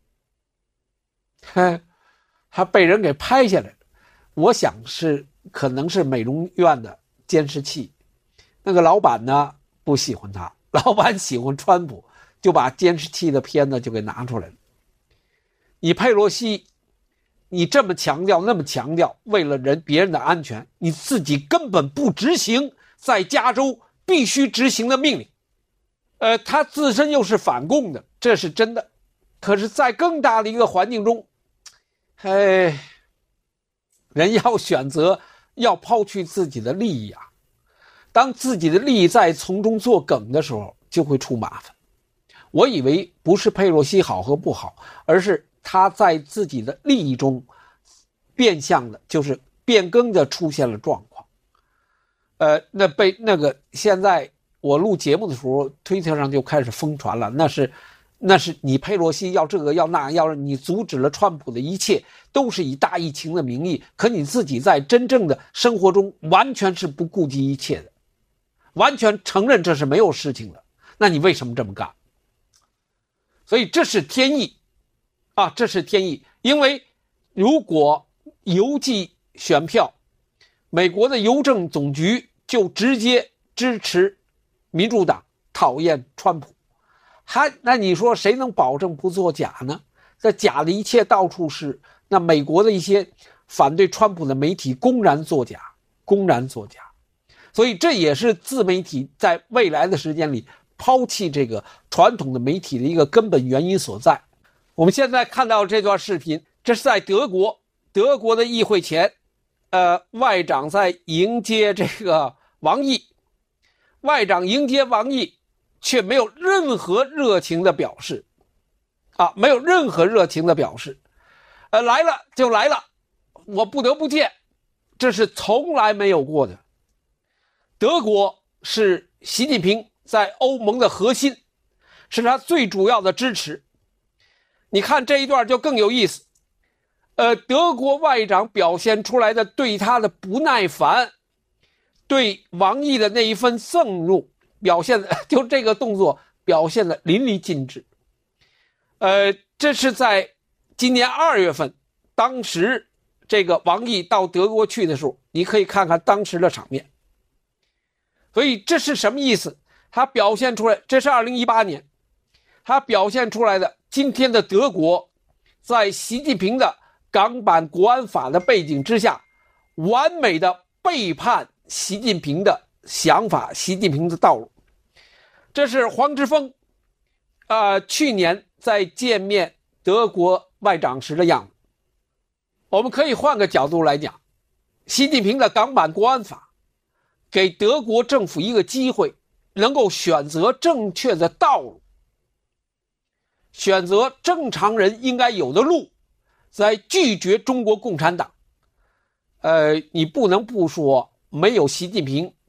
还被人给拍下来了。我想是可能是美容院的监视器，那个老板呢不喜欢他，老板喜欢川普，就把监视器的片子就给拿出来了。你佩洛西，你这么强调那么强调为了人别人的安全，你自己根本不执行在加州必须执行的命令。呃，他自身又是反共的，这是真的。可是在更大的一个环境中，哎，人要选择要抛去自己的利益啊，当自己的利益在从中作梗的时候就会出麻烦。我以为不是佩洛西好和不好，而是他在自己的利益中变相的就是变更的出现了状况。呃，那被那个现在我录节目的时候推特上就开始疯传了，那是那是你佩洛西要这个要那，要你阻止了川普的一切都是以大疫情的名义，可你自己在真正的生活中完全是不顾及一切的，完全承认这是没有事情的，那你为什么这么干？所以这是天意啊，这是天意。因为如果邮寄选票，美国的邮政总局就直接支持民主党，讨厌川普。还那你说谁能保证不作假呢？这假的一切到处是，那美国的一些反对川普的媒体公然作假，公然作假。所以这也是自媒体在未来的时间里抛弃这个传统的媒体的一个根本原因所在。我们现在看到这段视频，这是在德国，德国的议会前，呃，外长在迎接这个王毅，外长迎接王毅，却没有任何热情的表示，啊，没有任何热情的表示，呃，来了就来了，我不得不见，这是从来没有过的。德国是习近平在欧盟的核心，是他最主要的支持。你看这一段就更有意思，呃，德国外长表现出来的对他的不耐烦，对王毅的那一份愤怒，表现的就这个动作表现的淋漓尽致。呃，这是在今年二月份，当时这个王毅到德国去的时候，你可以看看当时的场面。所以这是什么意思？他表现出来，这是二零一八年，他表现出来的今天的德国，在习近平的港版国安法的背景之下，完美的背叛习近平的想法，习近平的道路。这是黄之锋呃，去年在见面德国外长时的样子。我们可以换个角度来讲，习近平的港版国安法给德国政府一个机会，能够选择正确的道路，选择正常人应该有的路，在拒绝中国共产党。呃，你不能不说，没有习近平，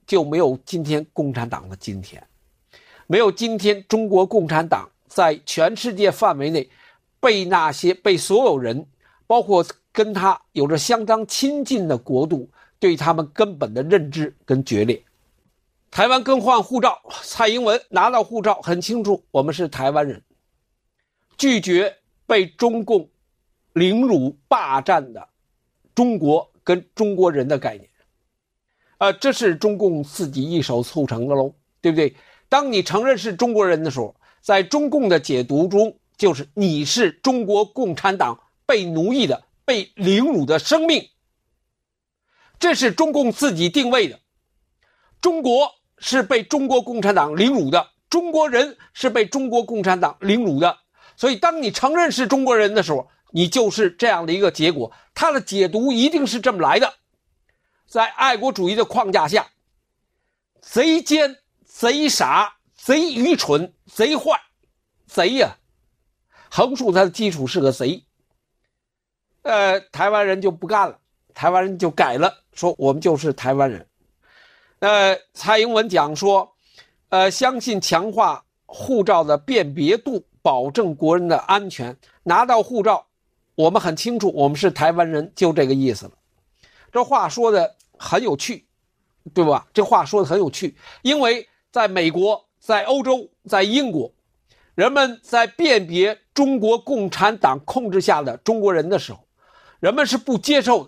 就没有今天共产党的今天，没有今天中国共产党在全世界范围内被那些被所有人，包括跟他有着相当亲近的国度，对他们根本的认知跟决裂。台湾更换护照，蔡英文拿到护照很清楚，我们是台湾人，拒绝被中共凌辱霸占的中国跟中国人的概念。呃，这是中共自己一手促成的喽，对不对？当你承认是中国人的时候，在中共的解读中，就是你是中国共产党被奴役的、被凌辱的生命。这是中共自己定位的。中国是被中国共产党凌辱的，中国人是被中国共产党凌辱的。所以当你承认是中国人的时候，你就是这样的一个结果。他的解读一定是这么来的。在爱国主义的框架下，贼奸、贼傻、贼愚蠢、贼坏，贼呀、啊，横竖它的基础是个贼。呃，台湾人就不干了，台湾人就改了，说我们就是台湾人。呃，蔡英文讲说，呃，相信强化护照的辨别度，保证国人的安全。拿到护照，我们很清楚，我们是台湾人，就这个意思了。这话说的很有趣，对吧？这话说的很有趣，因为在美国、在欧洲、在英国，人们在辨别中国共产党控制下的中国人的时候，人们是不接受的。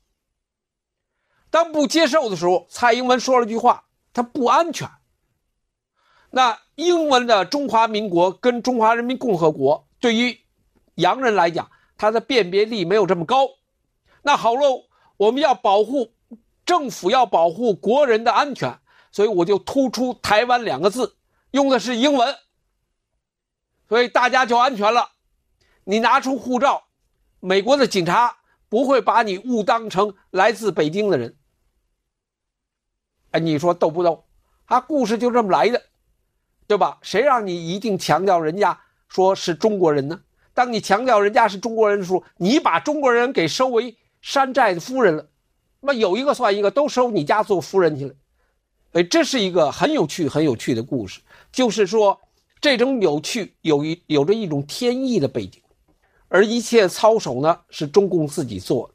当不接受的时候，蔡英文说了句话，它不安全。那英文的中华民国跟中华人民共和国，对于洋人来讲，它的辨别力没有这么高。那好喽，我们要保护，政府要保护国人的安全，所以我就突出台湾两个字，用的是英文，所以大家就安全了。你拿出护照，美国的警察不会把你误当成来自北京的人。哎，你说逗不逗？啊，故事就这么来的，对吧？谁让你一定强调人家说是中国人呢？当你强调人家是中国人的时候，你把中国人给收为山寨的夫人了，那有一个算一个，都收你家做夫人去了。哎，这是一个很有趣、很有趣的故事。就是说，这种有趣有一有着一种天意的背景，而一切操守呢是中共自己做的。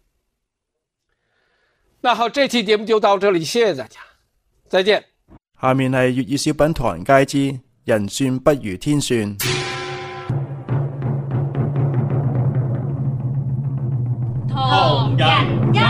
那好，這期節目就到這裡，謝謝大家，再見。 下面係粵語小品唐人街之人算不如天算。 唐人街。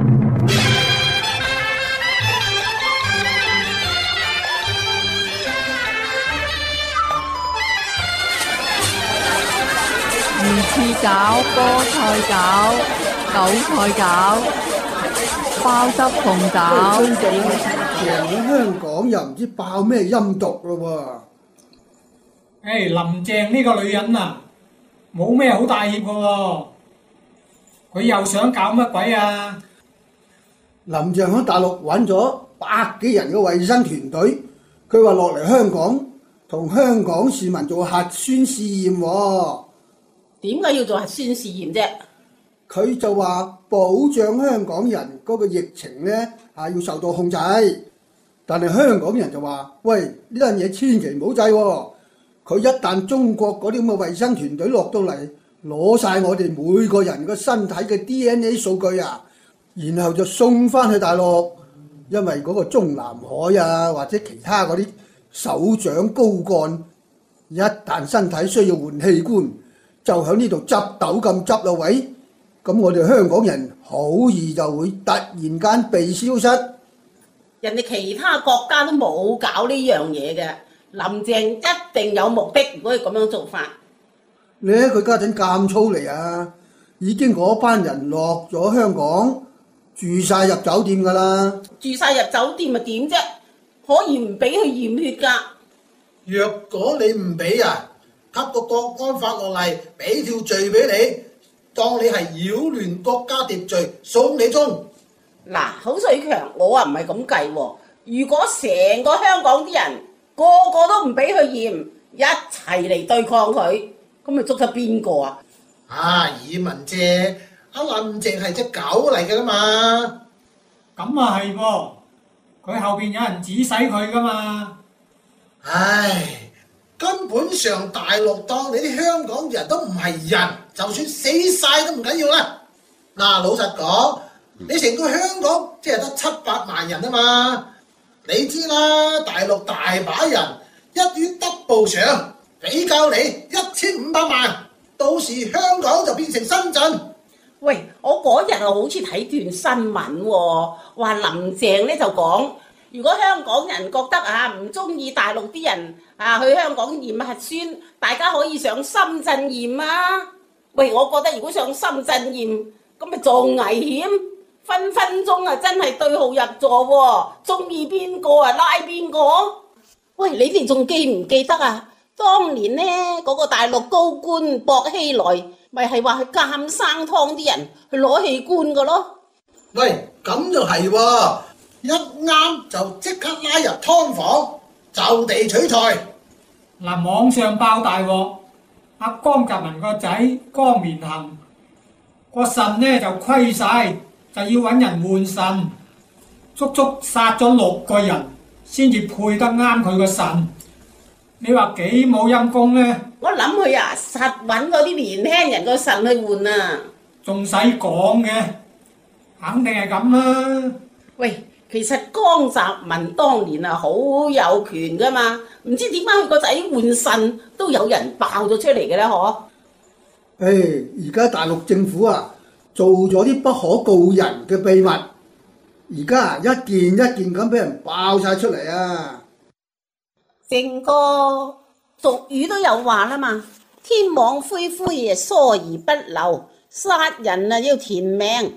魚翅餃、菠菜餃、韭菜餃、包汁鳳爪。 最近贏喺香港又唔知爆咩陰毒咯喎！誒，林鄭呢個女人啊，冇咩好大協嘅喎，佢又想搞乜鬼啊？ 林鄭喺大陸揾咗百幾人嘅衞生團隊，佢話落嚟香港同香港市民做核酸試驗喎。 點解要做核酸試驗啫？ 佢就話保障香港人嗰個疫情呢係要受到控制，但係香港人就話：喂，呢樣嘢千祈唔好制喎！佢一旦中國嗰啲咁嘅衞生團隊落到嚟，攞晒我哋每個人個身體嘅 D N A 數據啊，然後就送翻去大陸，因為嗰個中南海啊或者其他嗰啲首長高幹，一旦身體需要換器官，就喺呢度執豆咁執啦喂，咁我哋香港人好易就會突然間被消失。 人哋其他國家都冇搞呢樣嘢嘅，林鄭一定有目的。如果佢咁樣做法， 你睇佢家陣咁粗嚟啊！已經嗰班人落咗香港，住晒入酒店㗎啦。 住晒入酒店咪點啫？可以唔俾佢驗血㗎？ 若果你唔俾啊，吸個國安法落嚟，俾條罪俾你，當你係擾亂國家秩序，送你中。 嗱，口水強，我啊唔係咁計喎。如果成個香港啲人個個都唔俾佢驗，一齊嚟對抗佢，咁咪捉得邊個啊？ 啊，耳文姐，阿林鄭係隻狗嚟㗎嘛。 咁啊係噃， 佢後邊有人指使佢噶嘛。 唉，根本上大陸當你啲香港人都唔係人，就算死晒都唔緊要啦。嗱，老實講，你成個香港即係得七百萬人啊嘛，你知啦，大陸大把人，一於得步上，比較你一千五百萬，到時香港就變成深圳。 喂，我嗰日啊好似睇段新聞喎，話林鄭咧就講，如果香港人覺得啊唔中意大陸啲人啊去香港驗核酸，大家可以上深圳驗啊。喂，我覺得如果上深圳驗，咁咪仲危險，分分鐘啊真係對號入座喎，中意邊個啊拉邊個。喂，你哋仲記唔記得啊？當年呢嗰個大陸高官薄熙來咪係話去監生湯啲人去攞器官㗎咯。 喂，咁就係喎，一啱就即刻拉入湯房，就地取材。 嗱，網上爆大鑊，阿江澤民個仔江綿恒個腎呢就虧晒，就要揾人換腎，足足殺咗六個人先至配得啱佢個腎。你話幾冇陰功呢？ 我諗佢啊，實揾嗰啲年輕人個腎去換啊！ 仲使講嘅，肯定係咁啦。 喂，其實江澤民當年啊好有權噶嘛，唔知點解佢個仔換腎都有人爆咗出嚟嘅咧？嗬？ 誒，而家大陸政府啊，做咗啲不可告人嘅秘密，而家啊一件一件咁俾人爆晒出嚟啊！ 正哥，俗語都有話啦嘛，天網恢恢，疏而不漏，殺人啊要填命。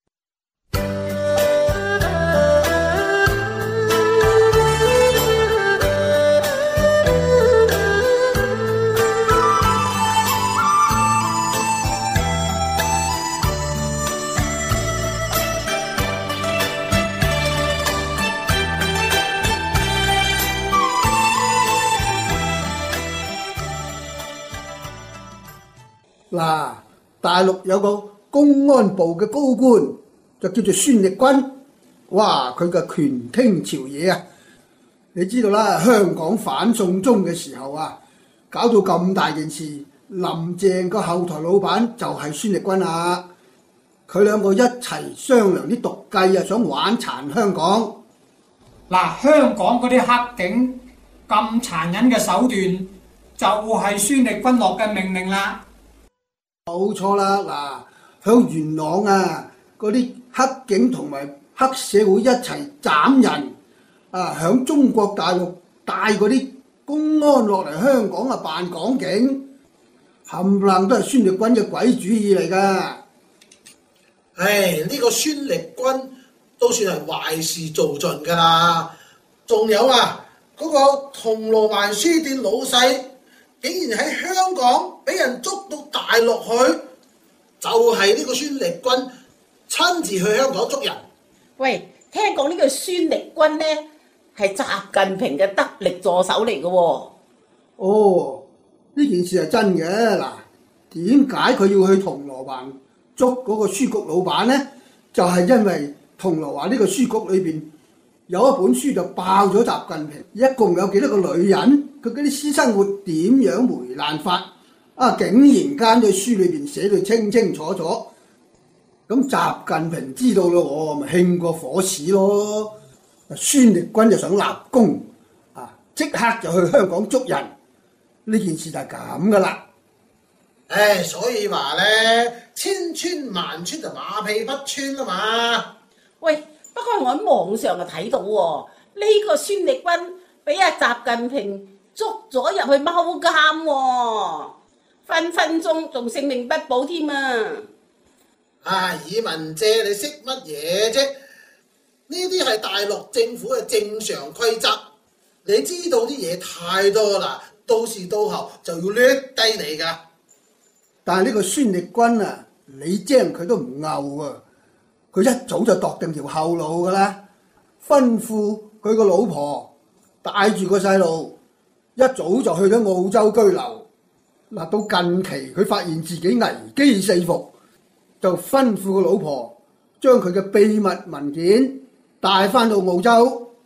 嗱，大陸有個公安部嘅高官就叫做孫力軍，哇！佢嘅權傾朝野啊！你知道啦，香港反送中嘅時候啊，搞到咁大件事，林鄭個後台老闆就係孫力軍啊！佢兩個一齊商量啲毒計啊，想玩殘香港。 嗱，香港嗰啲黑警咁殘忍嘅手段，就係孫力軍落嘅命令啦。 冇錯啦，嗱，響元朗啊，嗰啲黑警同埋黑社會一齊斬人，啊，響中國大陸帶嗰啲公安落嚟香港啊扮港警，冚唪唥都係孫力軍嘅鬼主意嚟㗎。 唉，呢個孫力軍都算係壞事做盡㗎啦。仲有啊，嗰個銅鑼灣書店老細，竟然喺香港俾人捉到大陸去，就係呢個孫力軍親自去香港捉人。 喂，聽講呢個孫力軍呢係習近平嘅得力助手嚟嘅喎。 哦，呢件事係真嘅。嗱，點解佢要去銅鑼灣捉嗰個書局老闆呢？就係因為銅鑼灣呢個書局裏邊有一本書就爆咗習近平一共有幾多個女人，佢嗰啲私生活點樣糜爛法啊！竟然間喺書裏邊寫到清清楚楚。咁習近平知道咯，我咪興過火屎咯。孫力軍就想立功啊，即刻就去香港捉人。呢件事就係咁噶啦。 唉，所以話咧，千穿萬穿就馬屁不穿啊嘛。 喂，不過我喺網上就睇到喎，呢個孫力軍俾阿習近平捉咗入去踎監喎，分分鐘仲性命不保添啊！ 啊，以文姐，你識乜嘢啫？呢啲係大陸政府嘅正常規則，你知道啲嘢太多啦，到時到後就要掠低你噶。 但係呢個孫力軍啊，你精佢都唔拗啊！佢一早就度定條後路噶啦，吩咐佢個老婆帶住個細路，一早就去咗澳洲居留。嗱，到近期佢發現自己危機四伏，就吩咐個老婆將佢嘅秘密文件帶翻到澳洲，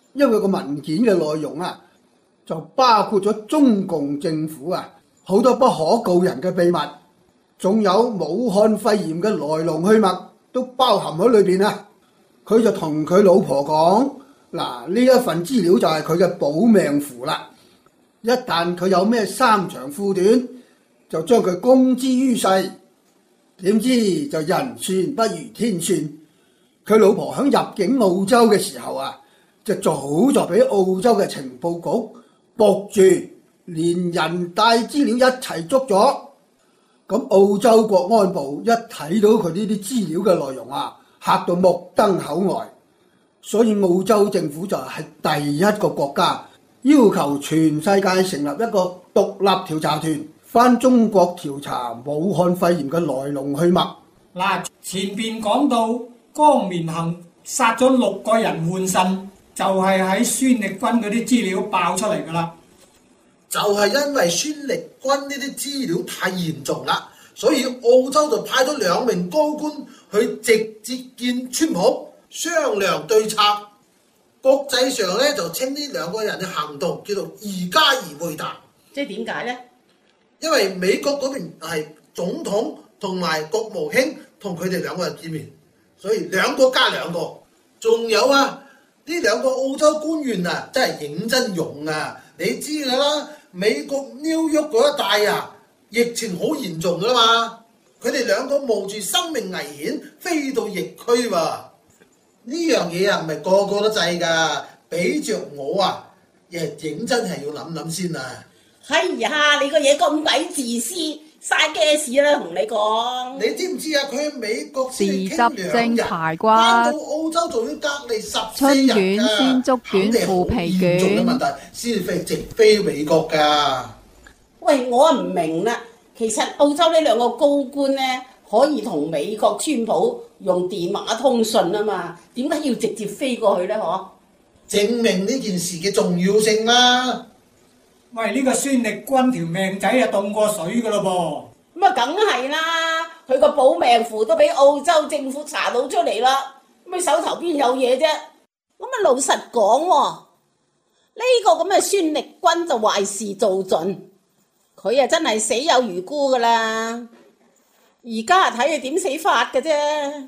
因為個文件嘅內容啊，就包括咗中共政府啊好多不可告人嘅秘密，仲有武漢肺炎嘅來龍去脈都包含喺裏邊啊。佢就同佢老婆講：嗱，呢一份資料就係佢嘅保命符啦。一旦佢有咩三長褲短，就將佢公之於世。點知就人算不如天算，佢老婆響入境澳洲嘅時候啊，就早就俾澳洲嘅情報局伏住，連人帶資料一齊捉咗。咁澳洲國安部一睇到佢呢啲資料嘅內容啊，嚇到目瞪口呆。所以澳洲政府就係第一個國家要求全世界成立一個獨立調查團，返中國調查武漢肺炎嘅來龍去脈。 嗱，前邊講到江綿恒殺咗六個人換腎，就係喺孫力軍嗰啲資料爆出嚟噶啦。 就係因為孫力軍呢啲資料太嚴重啦，所以澳洲就派咗兩名高官去直接見川普商量對策。國際上咧就稱呢兩個人嘅行動叫做二加二會談。 即係點解呢？ 因為美國嗰邊係總統同埋國務卿同佢哋兩個人見面，所以兩個加兩個。仲有啊，呢兩個澳洲官員啊，真係認真用啊！你知㗎啦，美國紐約嗰一帶啊，疫情好嚴重㗎嘛。佢哋兩個冒住生命危險飛到疫區喎。呢樣嘢啊，唔係個個都制㗎。俾着我啊，亦認真係要諗諗先啊！ 哎呀，你個嘢咁鬼自私，嘥嘅事啦，同你講。 你知唔知啊？佢喺美國先豉傾汁兩日， 蒸排骨， 翻到澳洲仲要隔離十四春日卷鮮竹卷腐皮嚴重嘅卷。 問題先飛直飛美國㗎。 喂，我唔明啦。其實澳洲呢兩個高官呢，可以同美國川普用電話通訊啊嘛，點解要直接飛過去呢？嗬？ 證明呢件事嘅重要性啦。 喂，呢個孫力軍條命仔啊凍過水噶咯噃。咁啊，梗係啦，佢個保命符都俾澳洲政府查到出嚟啦。咁佢手頭邊有嘢啫？咁啊，老實講喎，呢個咁嘅孫力軍就壞事做盡，佢啊真係死有餘辜噶啦。而家睇佢點死法嘅啫。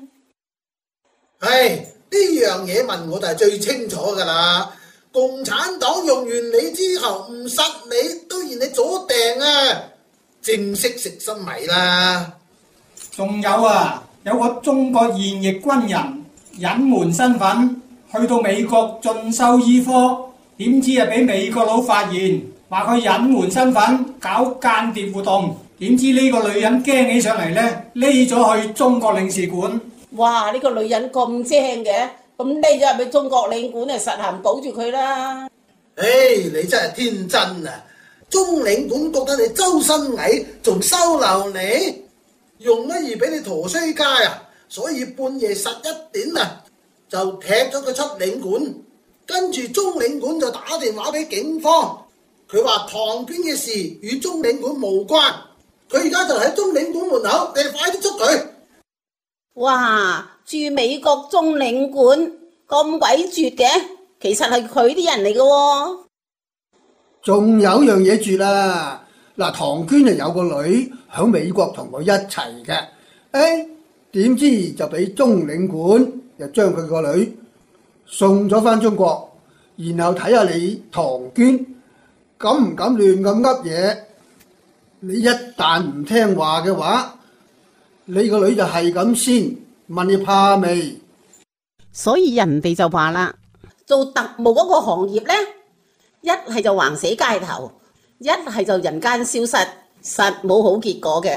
唉，呢樣嘢問我就係最清楚㗎啦。共產黨用完你之後唔殺你，都嫌你左掟啊！正式食心米啦。 仲有啊，有個中國現役軍人隱瞞身份，去到美國進修醫科，點知啊俾美國佬發現，話佢隱瞞身份，搞間諜活動。點知呢個女人驚起上嚟呢，匿咗去中國領事館。 哇！呢個女人咁精嘅，咁匿咗入去中國領館啊，實行保住佢啦。 唉，你真係天真啊！中領館覺得你周身蟻，仲收留你，用乜而俾你陀衰街啊？所以半夜十一點啊，就踢咗佢出領館。跟住中領館就打電話俾警方，佢話唐娟嘅事與中領館無關。佢而家就喺中領館門口，你快啲捉佢！ 哇！駐美國中領館咁鬼絕嘅，其實係佢啲人嚟嘅喎。 仲有樣嘢絕啦，嗱，唐娟就有個女喺美國同佢一齊嘅，誒點知就俾中領館又將佢個女送咗返中國，然後睇下你唐娟敢唔敢亂咁噏嘢。你一旦唔聽話嘅話，你個女就係咁先問你怕未？ 所以人哋就話啦，做特務嗰個行業呢，一係就橫死街頭，一係就人間消失，實冇好結果嘅。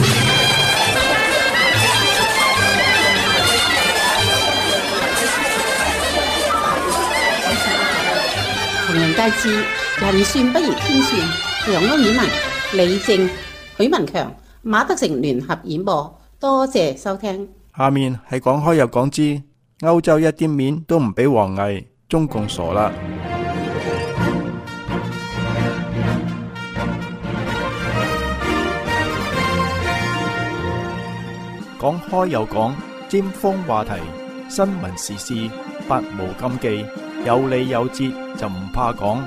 同人皆知，人算不如天算。楊歐婉文、李正、許文強、馬德成聯合演播，多謝收聽。 下面係講開又講之，歐洲一啲面都唔俾王毅，中共傻啦。講開又講，尖鋒話題，新聞時事，百無禁忌。 有理有節就唔怕講。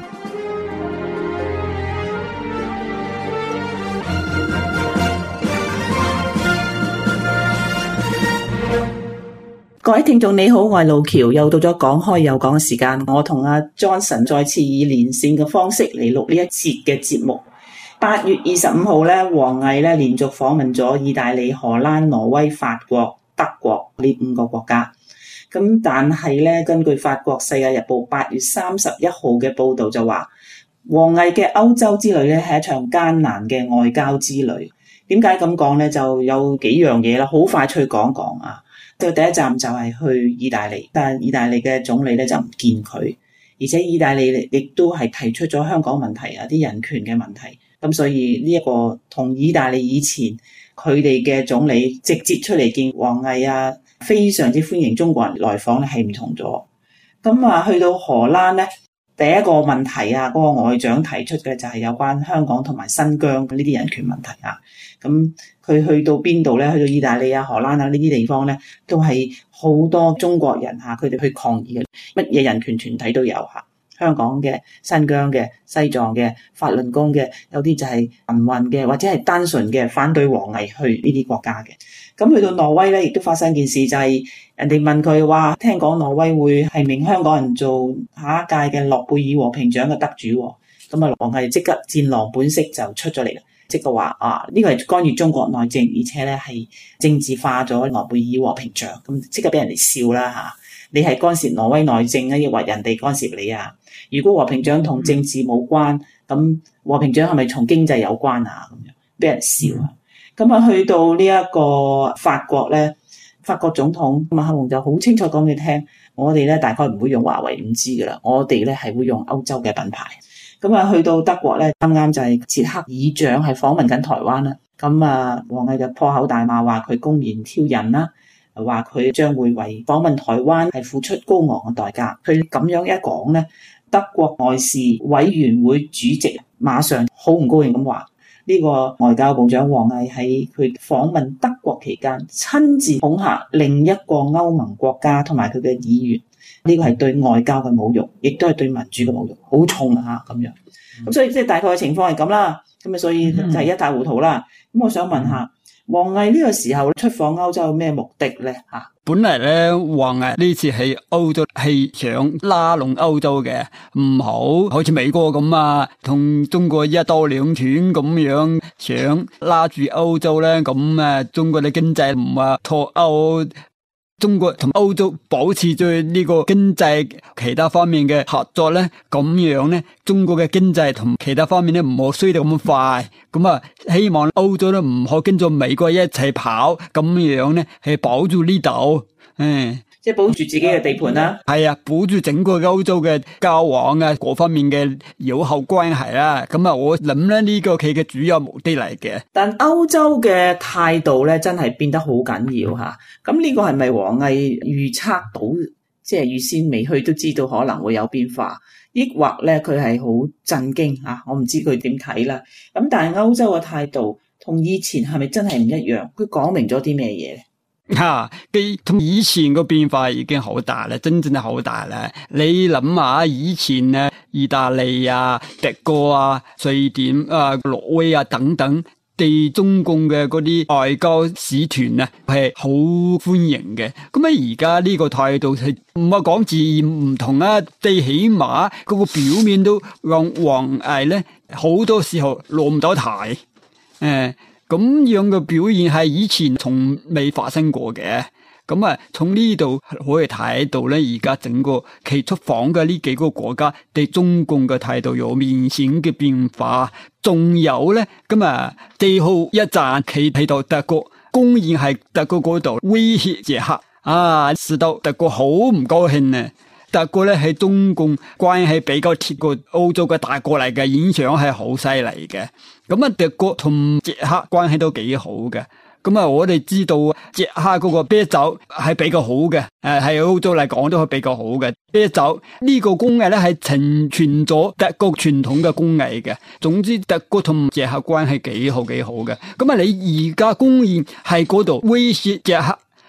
各位聽眾你好，我係路橋，又到咗講開又講嘅時間。我同阿 Johnson 再次以連線嘅方式嚟錄呢一節嘅節目。八月二十五號咧，王毅咧連續訪問咗意大利、荷蘭、挪威、法國、德國呢五個國家。咁但係咧，根據法國《世界日報》八月三十一號嘅報導就話，王毅嘅歐洲之旅咧係一場艱難嘅外交之旅。點解咁講咧？就有幾樣嘢啦，好快脆講講啊。就第一站就係去意大利，但係意大利嘅總理咧就唔見佢，而且意大利亦都係提出咗香港問題啊，啲人權嘅問題。咁所以呢一個同意大利以前佢哋嘅總理直接出嚟見王毅啊，非常之歡迎中國人來訪咧，係唔同咗。咁啊，去到荷蘭咧，第一個問題啊，嗰個外長提出嘅就係有關香港同埋新疆呢啲人權問題啊。咁佢去到邊度咧？去到意大利啊、荷蘭啊呢啲地方咧，都係好多中國人嚇，佢哋去抗議嘅，乜嘢人權團體都有嚇。香港嘅、新疆嘅、西藏嘅、法輪功嘅，有啲就係民運嘅，或者係單純嘅反對王毅去呢啲國家嘅。咁去到挪威咧，亦都發生件事，就係人哋問佢話，聽講挪威會提名香港人做下一屆嘅諾貝爾和平獎嘅得主喎。咁啊，王毅即刻戰狼本色就出咗嚟啦，即係話啊，呢個係干預中國內政，而且咧係政治化咗諾貝爾和平獎，咁即刻俾人哋笑啦嚇！你係干涉挪威內政啊，抑或人哋干涉你啊？如果和平獎同政治冇關，咁和平獎係咪同經濟有關啊？咁樣俾人笑啊！咁啊，去到呢一個法國咧，法國總統馬克龍就好清楚講俾你聽，我哋咧大概唔會用華為五 G 噶啦，我哋咧係會用歐洲嘅品牌。咁啊，去到德國咧，啱啱就係捷克議長係訪問緊台灣啦。咁啊，王毅就破口大罵，話佢公然挑釁啦。話佢將會為訪問台灣係付出高昂嘅代價。佢咁樣一講咧，德國外事委員會主席馬上好唔高興咁話，呢個外交部長王毅喺佢訪問德國期間親自恐嚇另一個歐盟國家同埋佢嘅議員，呢個係對外交嘅侮辱，亦都係對民主嘅侮辱，好重啊咁樣。咁所以即係大概嘅情況係咁啦。咁啊，所以就係一塌糊塗啦。咁我想問下，王毅呢個時候出訪歐洲有咩目的咧？吓， 本嚟咧，王毅呢次喺歐洲係想拉攏歐洲嘅，唔好好似美國咁啊，同中國一刀兩斷咁樣，想拉住歐洲咧，咁啊，中國嘅經濟唔話脫歐。中國同歐洲保持住呢個經濟其他方面嘅合作咧，咁樣咧，中國嘅經濟同其他方面咧唔好衰得咁快，咁啊，希望歐洲咧唔好跟住美國一齊跑，咁樣咧係保住呢度，嗯。 即係保住自己嘅地盤啦， 係啊，保住整個歐洲嘅交往啊，各方面嘅友好關係啦。咁啊，我諗咧呢個佢嘅主要目的嚟嘅。 但歐洲嘅態度咧，真係變得好緊要吓。咁呢個係咪王毅預測到，即係預先未去都知道可能會有變化，抑或咧佢係好震驚啊？我唔知佢點睇啦。咁但係歐洲嘅態度同以前係咪真係唔一樣？佢講明咗啲咩嘢咧？ 吓，佢同以前個變化已經好大啦，真正係好大啦。你諗下，以前啊，意大利啊、德國啊、瑞典啊、挪威啊等等，對中共嘅嗰啲外交使團啊，係好歡迎嘅。咁啊，而家呢個態度係唔係講字唔同啊？最起碼嗰個表面都讓王毅咧，好多時候落唔到台，誒。咁樣嘅表現係以前從未發生過嘅，咁啊，從呢度可以睇到咧，而家整個其出訪嘅呢幾個國家對中共嘅態度有明顯嘅變化。仲有咧，咁啊，最後一站企喺度德國，公然係德國嗰度威脅捷克，啊，使到德國好唔高興啊！德國咧係中共關係比較貼過歐洲嘅大國嚟嘅，影響係好犀利嘅。咁啊，德國同捷克關係都幾好嘅。咁啊，我哋知道捷克嗰個啤酒係比較好嘅，誒，喺歐洲嚟講都係比較好嘅啤酒。呢個工藝咧係承傳咗德國傳統嘅工藝嘅。總之，德國同捷克關係幾好幾好嘅。咁啊，你而家公然喺嗰度威脅捷克。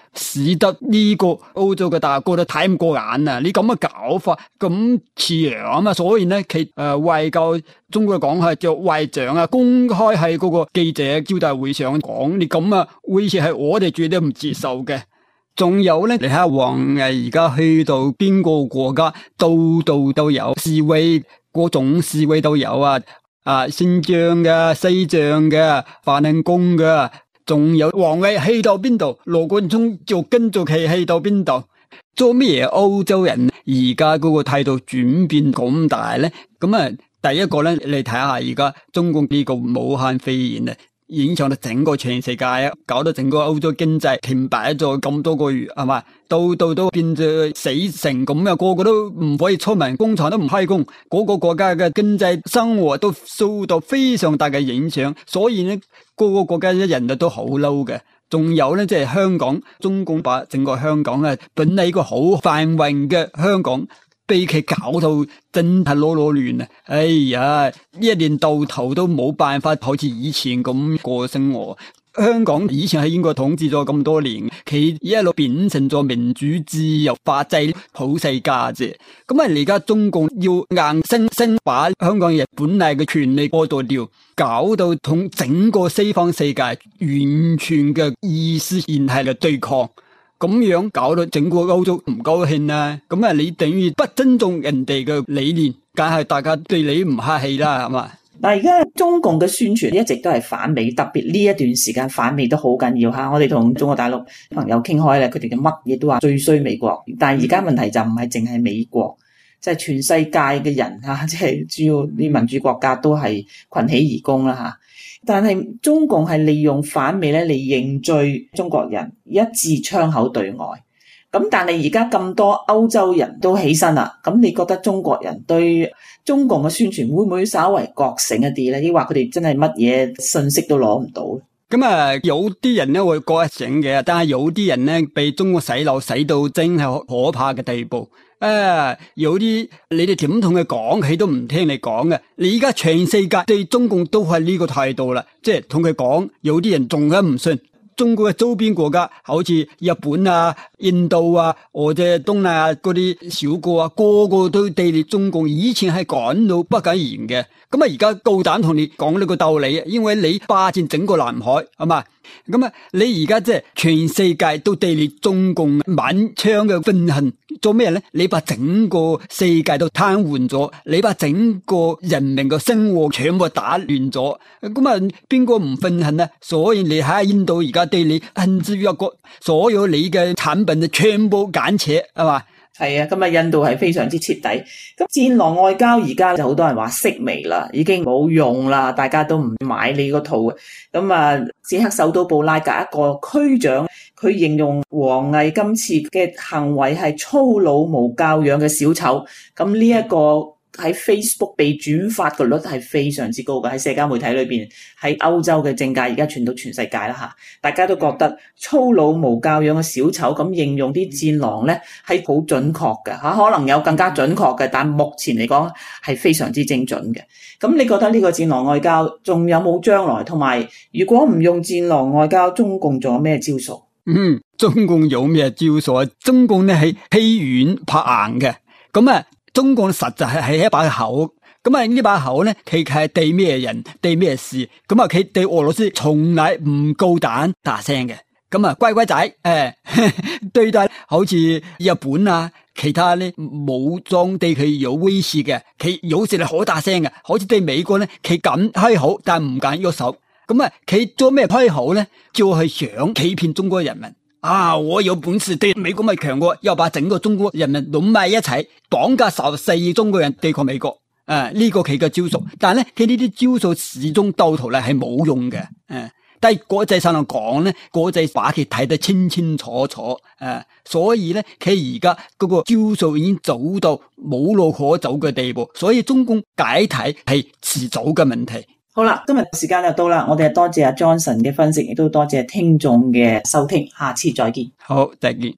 使得呢個歐洲嘅大國都睇唔過眼啊！你咁嘅搞法咁似樣啊嘛，所以呢，其誒、呃、外交中國講係叫外長啊，公開喺嗰個記者招待會上講，你咁啊威脅係我哋絕對唔接受嘅。仲有咧，你睇下王毅而家去到邊個國家，度度都有示威，各種示威都有啊！啊，新疆嘅、西藏嘅、法輪功嘅，仲有王毅去到邊度，羅冠聰就跟住佢去到邊度，做咩歐洲人而家嗰個態度轉變咁大咧？咁啊，第一個咧，你睇下而家中共呢個武漢肺炎啊，影響到整個全世界啊，搞到整個歐洲經濟停擺咗咁多個月，係嘛？到到都變咗死城咁啊，個個都唔可以出門，工廠都唔開工，嗰個國家嘅經濟生活都受到非常大嘅影響，所以呢，個個國家嘅人都好嬲嘅。仲有咧，即係香港，中共把整個香港啊，本嚟一個好繁榮嘅香港，被佢搞到真係囉囉亂啊！哎呀，一年到頭都冇辦法好似以前咁過生活。香港以前喺英國統治咗咁多年，佢一路變成咗民主、自由、法制、普世價值。咁啊，而家中共要硬生生把香港人本嚟嘅權利剝奪掉，搞到同整個西方世界完全嘅意識形態嘅對抗。咁樣搞到整個歐洲唔高興啊！咁啊，你等於不尊重人哋嘅理念，梗係大家對你唔客氣啦，係嘛？ 嗱，而家中共嘅宣傳一直都係反美，特別呢一段時間反美都好緊要嚇。我哋同中國大陸朋友傾開咧，佢哋嘅乜嘢都話最衰美國，但係而家問題就唔係淨係美國，即係全世界嘅人嚇，即係主要啲民主國家都係群起而攻啦嚇。但係中共係利用反美咧嚟認罪中國人，一致槍口對外。咁但係而家咁多歐洲人都起身啦，咁你覺得中國人對中共嘅宣傳會唔會稍為覺醒一啲咧？抑或佢哋真係乜嘢信息都攞唔到？ 咁啊，有啲人咧會覺醒嘅，但係有啲人咧被中國洗腦洗到真係可怕嘅地步。啊，有啲你哋點同佢講，佢都唔聽你講嘅。你而家全世界對中共都係呢個態度啦，即係同佢講，有啲人仲係唔信。中國嘅周邊國家，好似日本啊、印度啊，或者東南亞嗰啲小國啊，個個都對你中共以前係講到不敢言嘅。咁啊，而家夠膽同你講呢個道理，因為你霸佔整個南海，係嘛？咁啊，你而家即係全世界都對你中共滿腔嘅憤恨，做咩咧？你把整個世界都癱瘓咗，你把整個人民嘅生活全部打亂咗。咁啊，邊個唔憤恨啊？所以你喺印度而家對你恨之入骨，所有你嘅產品就全部減扯，係嘛？ 係啊，咁啊，印度係非常之徹底。咁戰狼外交而家就好多人話式微啦，已經冇用啦，大家都唔買你個套。咁啊，捷克首都布拉格一個區長，佢形容王毅今次嘅行為係粗魯無教養嘅小丑。咁呢一個喺 Facebook 被轉發嘅率係非常之高嘅，喺社交媒體裏邊，喺歐洲嘅政界而家傳到全世界啦吓，大家都覺得粗魯無教養嘅小丑咁形容啲戰狼咧係好準確嘅吓，可能有更加準確嘅，但目前嚟講係非常之精準嘅。咁你覺得呢個戰狼外交仲有冇將來？同埋如果唔用戰狼外交，中共仲有咩招數？ 嗯，中共有咩招數啊？中共咧係欺軟怕硬嘅，咁啊。中共實在係係一把口，咁啊呢把口咧，佢係對咩人對咩事，咁啊佢對俄羅斯從來唔夠膽大聲嘅，咁啊乖乖仔，誒、哎、對待好似日本啊其他咧武裝對佢有威脅嘅，佢有時係好大聲嘅，好似對美國咧佢敢開口，但唔敢喐手，咁啊佢做咩開口咧？就係想欺騙中國人民。啊！我有本事對美國咪強過，要把整個中國人民攏埋一齊，綁架十四億中國人對抗美國。啊，呢、這個佢嘅招數，但係咧佢呢啲招數始終到頭嚟係冇用嘅。誒、啊，但係國際上嚟講咧，國際把佢睇得清清楚楚。誒、啊，所以咧佢而家嗰個招數已經走到冇路可走嘅地步，所以中共解體係遲早嘅問題。 好啦，今日時間就到啦，我哋多謝阿 Johnson 嘅分析，亦都多謝聽眾嘅收聽，下次再見。 好，再見。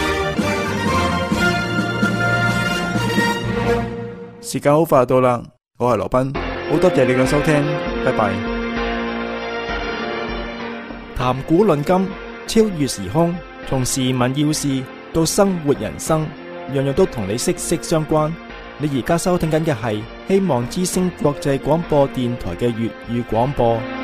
時間好快到啦， 我係羅賓，好多謝你嘅收聽，拜拜。談古論今，超越時空，從時聞要事到生活人生，樣樣都同你息息相關。你而家收聽緊嘅係希望之聲國際廣播電台嘅粵語廣播。